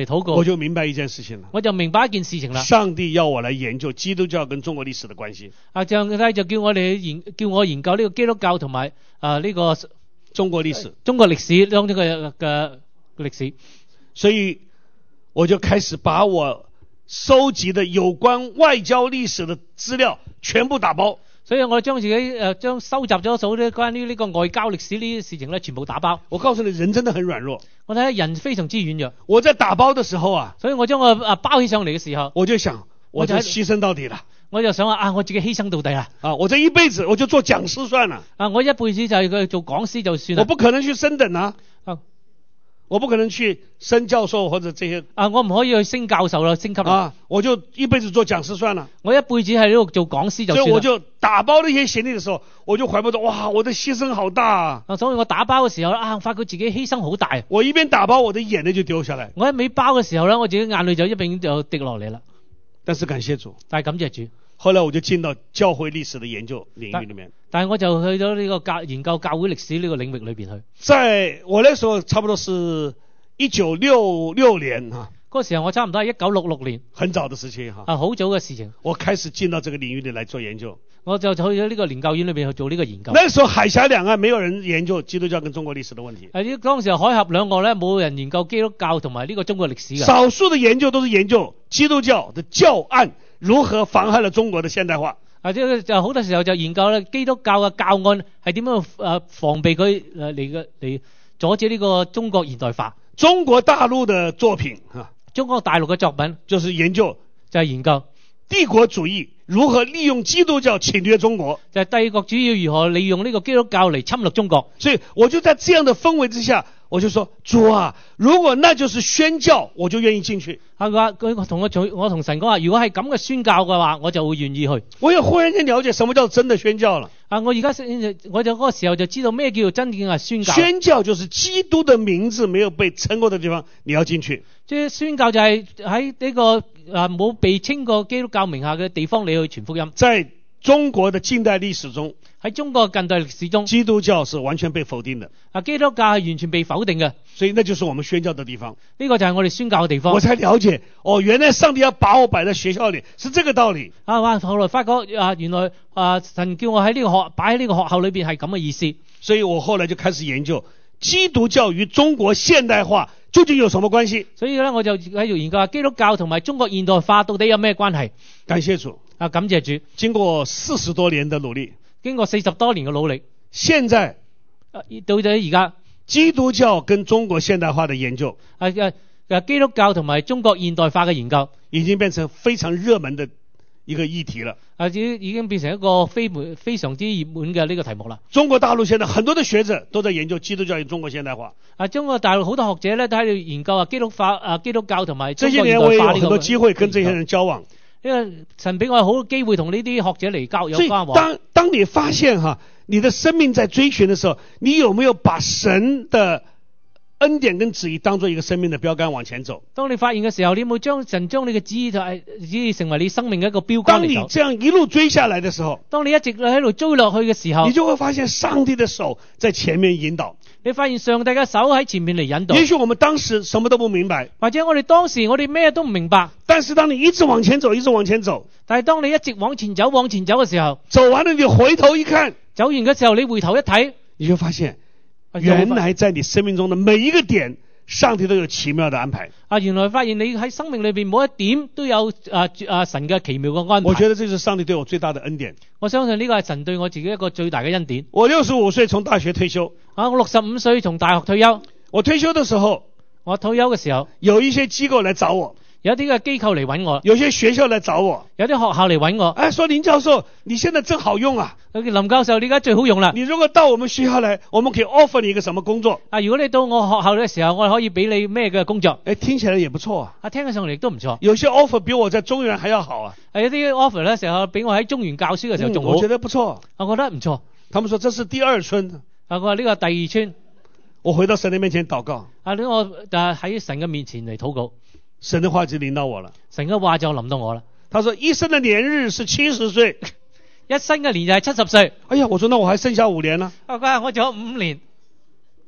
就明白一件事情了。 我就明白一件事情啦。 上帝要我來研究基督教跟中國歷史的關係。 啊，上帝就叫我哋去研，叫我研究呢個基督教同埋啊呢個中國歷史， 中國歷史當中嘅嘅歷史。 所以我就開始把我收集的有關外交歷史的資料全部打包。 所以我將自己誒將收集咗數啲關於呢個外交歷史呢啲事情咧，全部打包。 我告訴你，人真的很軟弱。 我睇人非常之軟弱。 我在打包的時候啊， 所以我將我啊包起上嚟嘅時候， 我就想，我就犧牲到底了。 我就想話啊，我自己犧牲到底啦。 啊，我這一輩子我就做講師算了。 啊，我一輩子就係佢做講師就算啦。 我不可能去升等啊。 啊， 我不可能去升教授或者這些。 啊，我唔可以去升教授啦，升級啦。 啊，我就一輩子做講師算了。 我一輩子喺呢度做講師就算啦。 所以我就打包那些行李的時候，我就懷抱着哇，我的犧牲好大啊。 啊，所以我打包嘅時候啊，發覺自己犧牲好大。 我一邊打包，我的眼淚就掉下來。 我一味包嘅時候咧，我自己眼淚就一邊就滴落嚟啦。 但是感謝主， 但係感謝主。 後來我就進到教會歷史的研究領域裏面。 但係我就去到呢個教研究教會歷史呢個領域裏邊去。 在我那時候差不多是一九六六年哈， 嗰個時候我差唔多係一九六六年， 很早的事情哈。 啊，好早嘅事情。 我開始進到這個領域裏來做研究。 我就去咗呢個研究院裏邊去做呢個研究。 那時候海峽兩岸沒有人研究基督教跟中國歷史的問題。 係呢，當時海峽兩岸咧冇人研究基督教同埋呢個中國歷史嘅。 少數的研究都是研究基督教的教案如何妨害了中國的現代化。 啊，即係就好多時候就研究咧基督教嘅教案係點樣誒防備佢誒嚟嘅嚟阻止呢個中國現代化。 中國大陸的作品啊， 中國大陸嘅作品就是研究就係研究帝國主義如何利用基督教侵略中國， 就係帝國主義如何利用呢個基督教嚟侵略中國。 所以我就在這樣的氛圍之下，我就說主啊，如果那就是宣教，我就願意進去。 係話佢同我我同神講話，如果係咁嘅宣教嘅話，我就會願意去。 我也忽然間了解什麼叫真的宣教了。 啊，我而家我就嗰個時候就知道咩叫做真正嘅宣教。 宣教就是基督的名字沒有被稱過的地方，你要進去。 即係宣教就係喺呢個啊冇被稱過基督教名下嘅地方，你去傳福音。 在中國的近代歷史中， 喺中國近代歷史中， 基督教是完全被否定的。 啊，基督教係完全被否定嘅， 所以那就是我們宣教的地方。 呢個就係我哋宣教嘅地方。 我才了解，哦，原來上帝要把我擺在學校裏，是這個道理。 啊，哇！後來發覺啊，原來啊神叫我喺呢個學擺喺呢個學校裏邊係咁嘅意思。 所以我後來就開始研究基督教與中國現代化究竟有什麼關係。 所以咧，我就喺度研究下基督教同埋中國現代化到底有咩關係。 感謝主。 啊，感謝主！經過四十多年的努力， 經過四十多年嘅努力， 現在啊到咗而家， 基督教跟中國現代化的研究， 啊啊啊基督教同埋中國現代化嘅研究， 已經變成非常熱門的一個議題了。 啊，已已經變成一個非門非常之熱門嘅呢個題目啦。 中國大陸現在很多的學者都在研究基督教與中國現代化。 啊，中國大陸好多學者咧都喺度研究啊基督化啊基督教同埋中國現代化。 這些年我也有很多機會跟這些人交往。 因為神俾我有好多機會同呢啲學者嚟交有關往。 當當你發現哈，你的生命在追尋的時候，你有沒有把神的恩典跟旨意當作一個生命的標杆往前走？ 當你發現嘅時候，你有冇將神將你嘅旨意就係旨意成為你生命嘅一個標杆嚟走？ 當你這樣一路追下來的時候， 當你一直喺度追落去嘅時候， 你就會發現上帝的手在前面引導。 你發現上帝嘅手喺前面嚟引導。 也許我們當時什麼都不明白， 或者我哋當時我哋咩都唔明白。 但是當你一直往前走，一直往前走， 但係當你一直往前走，往前走嘅時候， 走完了你回頭一看， 走完嘅時候你回頭一睇， 你就發現原來在你生命中的每一個點，上帝都有奇妙的安排。 啊，原來發現你喺生命裏邊每一點都有啊啊神嘅奇妙嘅安排。 我覺得這是上帝對我最大的恩典。 我相信呢個係神對我自己一個最大嘅恩典。 我六十五歲從大學退休。 啊，我六十五歲從大學退休。 我退休的時候， 我退休嘅時候， 有一些機構來找我， 有啲嘅機構嚟揾我， 有些學校來找我， 有啲學校嚟揾我。 哎，說林教授，你現在正好用啊！ 林教授，你而家最好用啦。 你如果到我們學校來，我們可以 offer 你一個什麼工作？ 啊，如果你到我學校嘅時候，我哋可以俾你咩嘅工作？ 哎，聽起來也不錯啊。 啊，聽起上嚟都唔錯。 有些 offer 比我在中原還要好啊。 係有啲 offer 咧，成日比我喺中原教書嘅時候仲好。 嗯，我覺得不錯。 我覺得唔錯。 他們說這是第二春。 啊，我話呢個第二春。 我回到神的面前禱告。 啊，呢我啊喺神嘅面前嚟禱告。 神的話就臨到我了。 神嘅話就臨到我啦。 他說一生的年日是七十歲， 一生嘅年就係七十歲。 哎呀，我說那我還剩下五年呢。 啊，我仲有五年。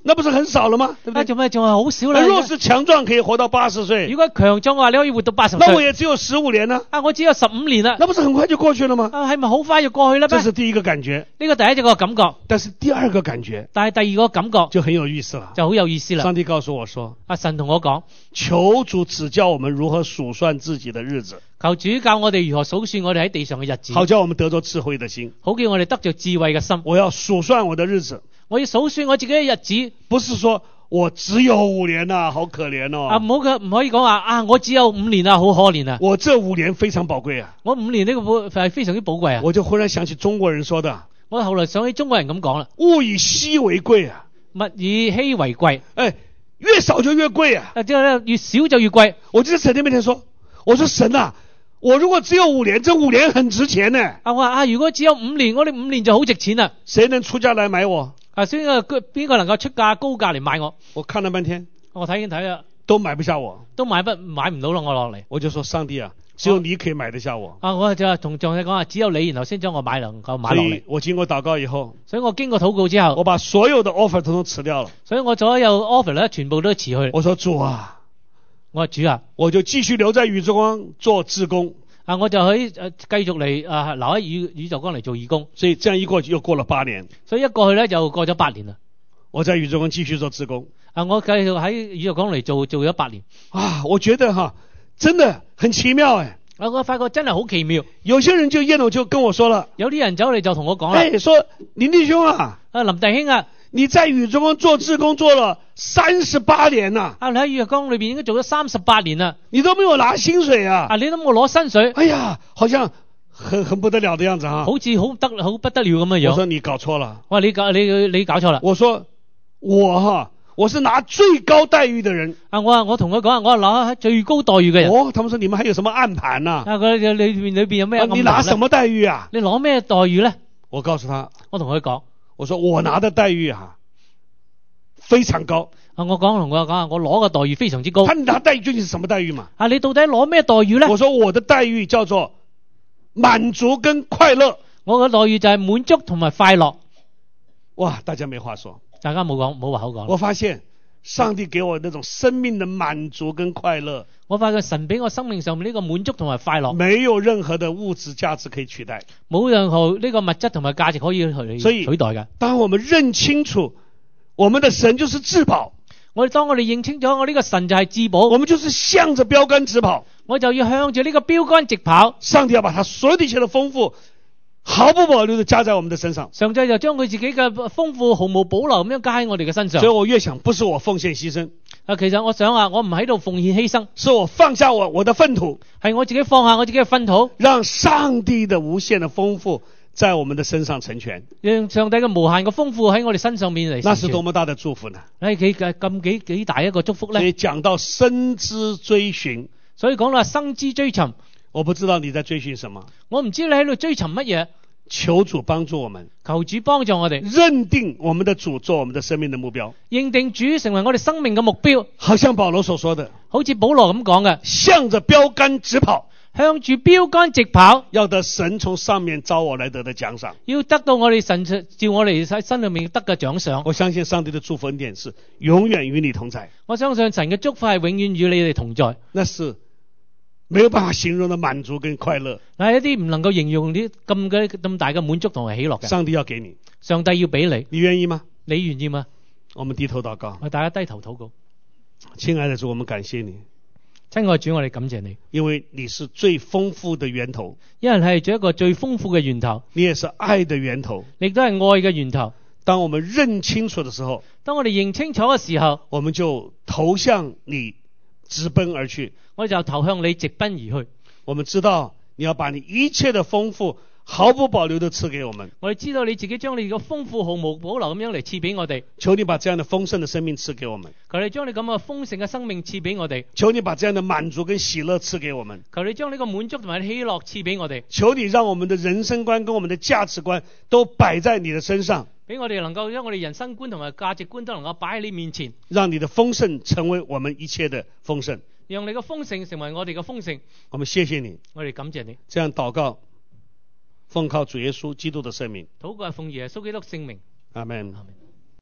那不是很少了嗎？對不對？ 啊，做咩仲係好少啦？ 若是強壯可以活到八十歲， 如果強壯嘅話，你可以活到八十那我歲。 也只有十五年呢？ 啊，我只有十五年啦。 那不是很快就過去了嗎？ 啊，係咪好快就過去啦咩？ 這是第一個感覺。 呢個第一個感覺， 但是第二個感覺， 但係第二個感覺就很有意思了。 就好有意思啦。 上帝告訴我說， 阿神同我講， 求主指教我們如何數算自己的日子， 求主教我哋如何數算我哋喺地上嘅日子， 好叫我們得着智慧的心。 好叫我哋得着智慧嘅心。 我要數算我的日子， 我要數算我自己嘅日子， 不是說我只有五年啊，好可憐哦。 啊，唔好嘅，唔可以講話啊，我只有五年啊，好可憐啊。 我這五年非常寶貴啊。 我五年呢個寶係非常之寶貴啊。 我就忽然想起中國人說的， 我後來想起中國人咁講啦， 物以稀為貴啊， 物以稀為貴， 哎，越少就越貴啊。 啊，即係咧越少就越貴。 我就在神的面前說，我說神啊，我如果只有五年，這五年很值錢呢。 啊，我話啊，如果只有五年，我哋五年就好值錢啦。 誰能出價來買我？ 啊，所以個邊個能夠出價高價嚟買我？ 我看了半天， 我睇見睇啦， 都買不下我， 都買不買唔到咯，我落嚟。 我就說上帝啊，只有你可以買得下我。 啊，我就同上帝講啊，只有你，然後先將我買能夠買所以落嚟。 我經過禱告以後， 所以我經過禱告之後， 我把所有的 offer 統統辭掉了。 所以我所有 offer 咧全部都辭去。 我說主啊， 我話主啊， 我就繼續留在宇宙光做志工。 啊，我就可以誒繼續嚟啊留喺宇宇宙光嚟做義工。 所以這樣一過又過了八年， 所以一過去咧就過咗八年啦。 我在宇宙光繼續做志工。 啊，我繼續喺宇宙光嚟做做咗八年。 啊，我覺得哈，真的很奇妙哎。 啊，我發覺真係好奇妙。 有些人就燕樓就跟我說了， 有啲人走嚟就同我講啦， 哎，說林弟兄啊， 啊林弟兄啊， 你在宇宙光做志工做了三十八年啦， 啊你喺宇宙光裏邊應該做咗三十八年啦， 你都沒有拿薪水啊， 啊你都冇攞薪水， 哎呀，好像很很不得了的樣子哈， 好似好得好不得了咁嘅樣。 我說你搞錯了， 我話你搞你你搞錯啦。 我說我哈，我是拿最高待遇的人。 啊，我話我同佢講啊，我係攞最高待遇嘅人。 哦，他們說你們還有什麼暗盤呢？ 啊，佢裏邊裏邊有咩暗盤呢？ 你拿什麼待遇啊？ 你攞咩待遇咧？ 我告訴他， 我同佢講， 我說我拿的待遇啊非常高。 啊，我講同佢講啊，我攞嘅待遇非常之高。 他拿待遇究竟是什麼待遇嘛？ 啊，你到底攞咩待遇咧？ 我說我的待遇叫做滿足跟快樂。 我嘅待遇就係滿足同埋快樂。 哇，大家沒話說。 大家冇講冇話口講。 我發現上帝給我那種生命的滿足跟快樂， 我發覺神俾我生命上面呢個滿足同埋快樂， 沒有任何的物質價值可以取代， 冇任何呢個物質同埋價值可以去取代嘅。 當我們認清楚我們的神就是至寶， 我哋當我哋認清楚我呢個神就係至寶， 我們就是向着標杆直跑， 我就要向住呢個標杆直跑。 上帝要把他所有的一切的豐富毫不保留的加在我們的身上， 上帝就將佢自己嘅豐富毫無保留咁樣加喺我哋嘅身上。 所以我越想，不是我奉獻犧牲， 啊，其實我想啊，我唔喺度奉獻犧牲， 是我放下我我的糞土， 係我自己放下我自己嘅糞土， 讓上帝的無限的豐富在我們的身上成全， 讓上帝嘅無限嘅豐富喺我哋身上面嚟成全。 那是多麼大的祝福呢？ 係幾咁幾幾大一個祝福咧？ 所以講到生之追尋， 所以講到生之追尋， 我不知道你在追尋什麼， 我唔知你喺度追尋乜嘢。 求主幫助我們， 求主幫助我哋， 認定我們的主做我們的生命的目標， 認定主成為我哋生命嘅目標。 好像保羅所說的， 好似保羅咁講嘅， 向着標杆直跑， 向住標杆直跑， 要得神從上面召我來得的獎賞， 要得到我哋神照我哋喺身裏面得嘅獎賞。 我相信上帝的祝福恩典是永遠與你同在， 我相信神嘅祝福係永遠與你哋同在， 那是沒有辦法形容的滿足跟快樂， 係一啲唔能夠形容啲咁嘅咁大嘅滿足同埋喜樂嘅。 上帝要給你， 上帝要俾你， 你願意嗎？ 你願意嗎？ 我們低頭禱告， 我大家低頭禱告。 親愛的主，我們感謝你， 親愛主，我哋感謝你， 因為你是最豐富的源頭， 因為係做一個最豐富嘅源頭， 你也是愛的源頭， 你都係愛嘅源頭。 當我們認清楚的時候， 當我哋認清楚嘅時候， 我們就投向你直奔而去， 我就投向你直奔而去。 我們知道你要把你一切的豐富毫不保留的賜給我們， 我哋知道你自己將你嘅豐富毫無保留咁樣嚟賜俾我哋。 求你把這樣的豐盛的生命賜給我們， 求你將你咁嘅豐盛嘅生命賜俾我哋。 求你把這樣的滿足跟喜樂賜給我們， 求你將呢個滿足同埋喜樂賜俾我哋。 求你讓我們的人生觀跟我們的價值觀都擺在你的身上， 俾我哋能夠將我哋人生觀同埋價值觀都能夠擺喺你面前， 讓你的豐盛成為我們一切的豐盛， 讓你嘅豐盛成為我哋嘅豐盛。 我們謝謝你， 我哋感謝你。 這樣禱告，奉靠主耶穌基督的聖名， 禱告係奉耶穌基督聖名。 阿們。 阿們。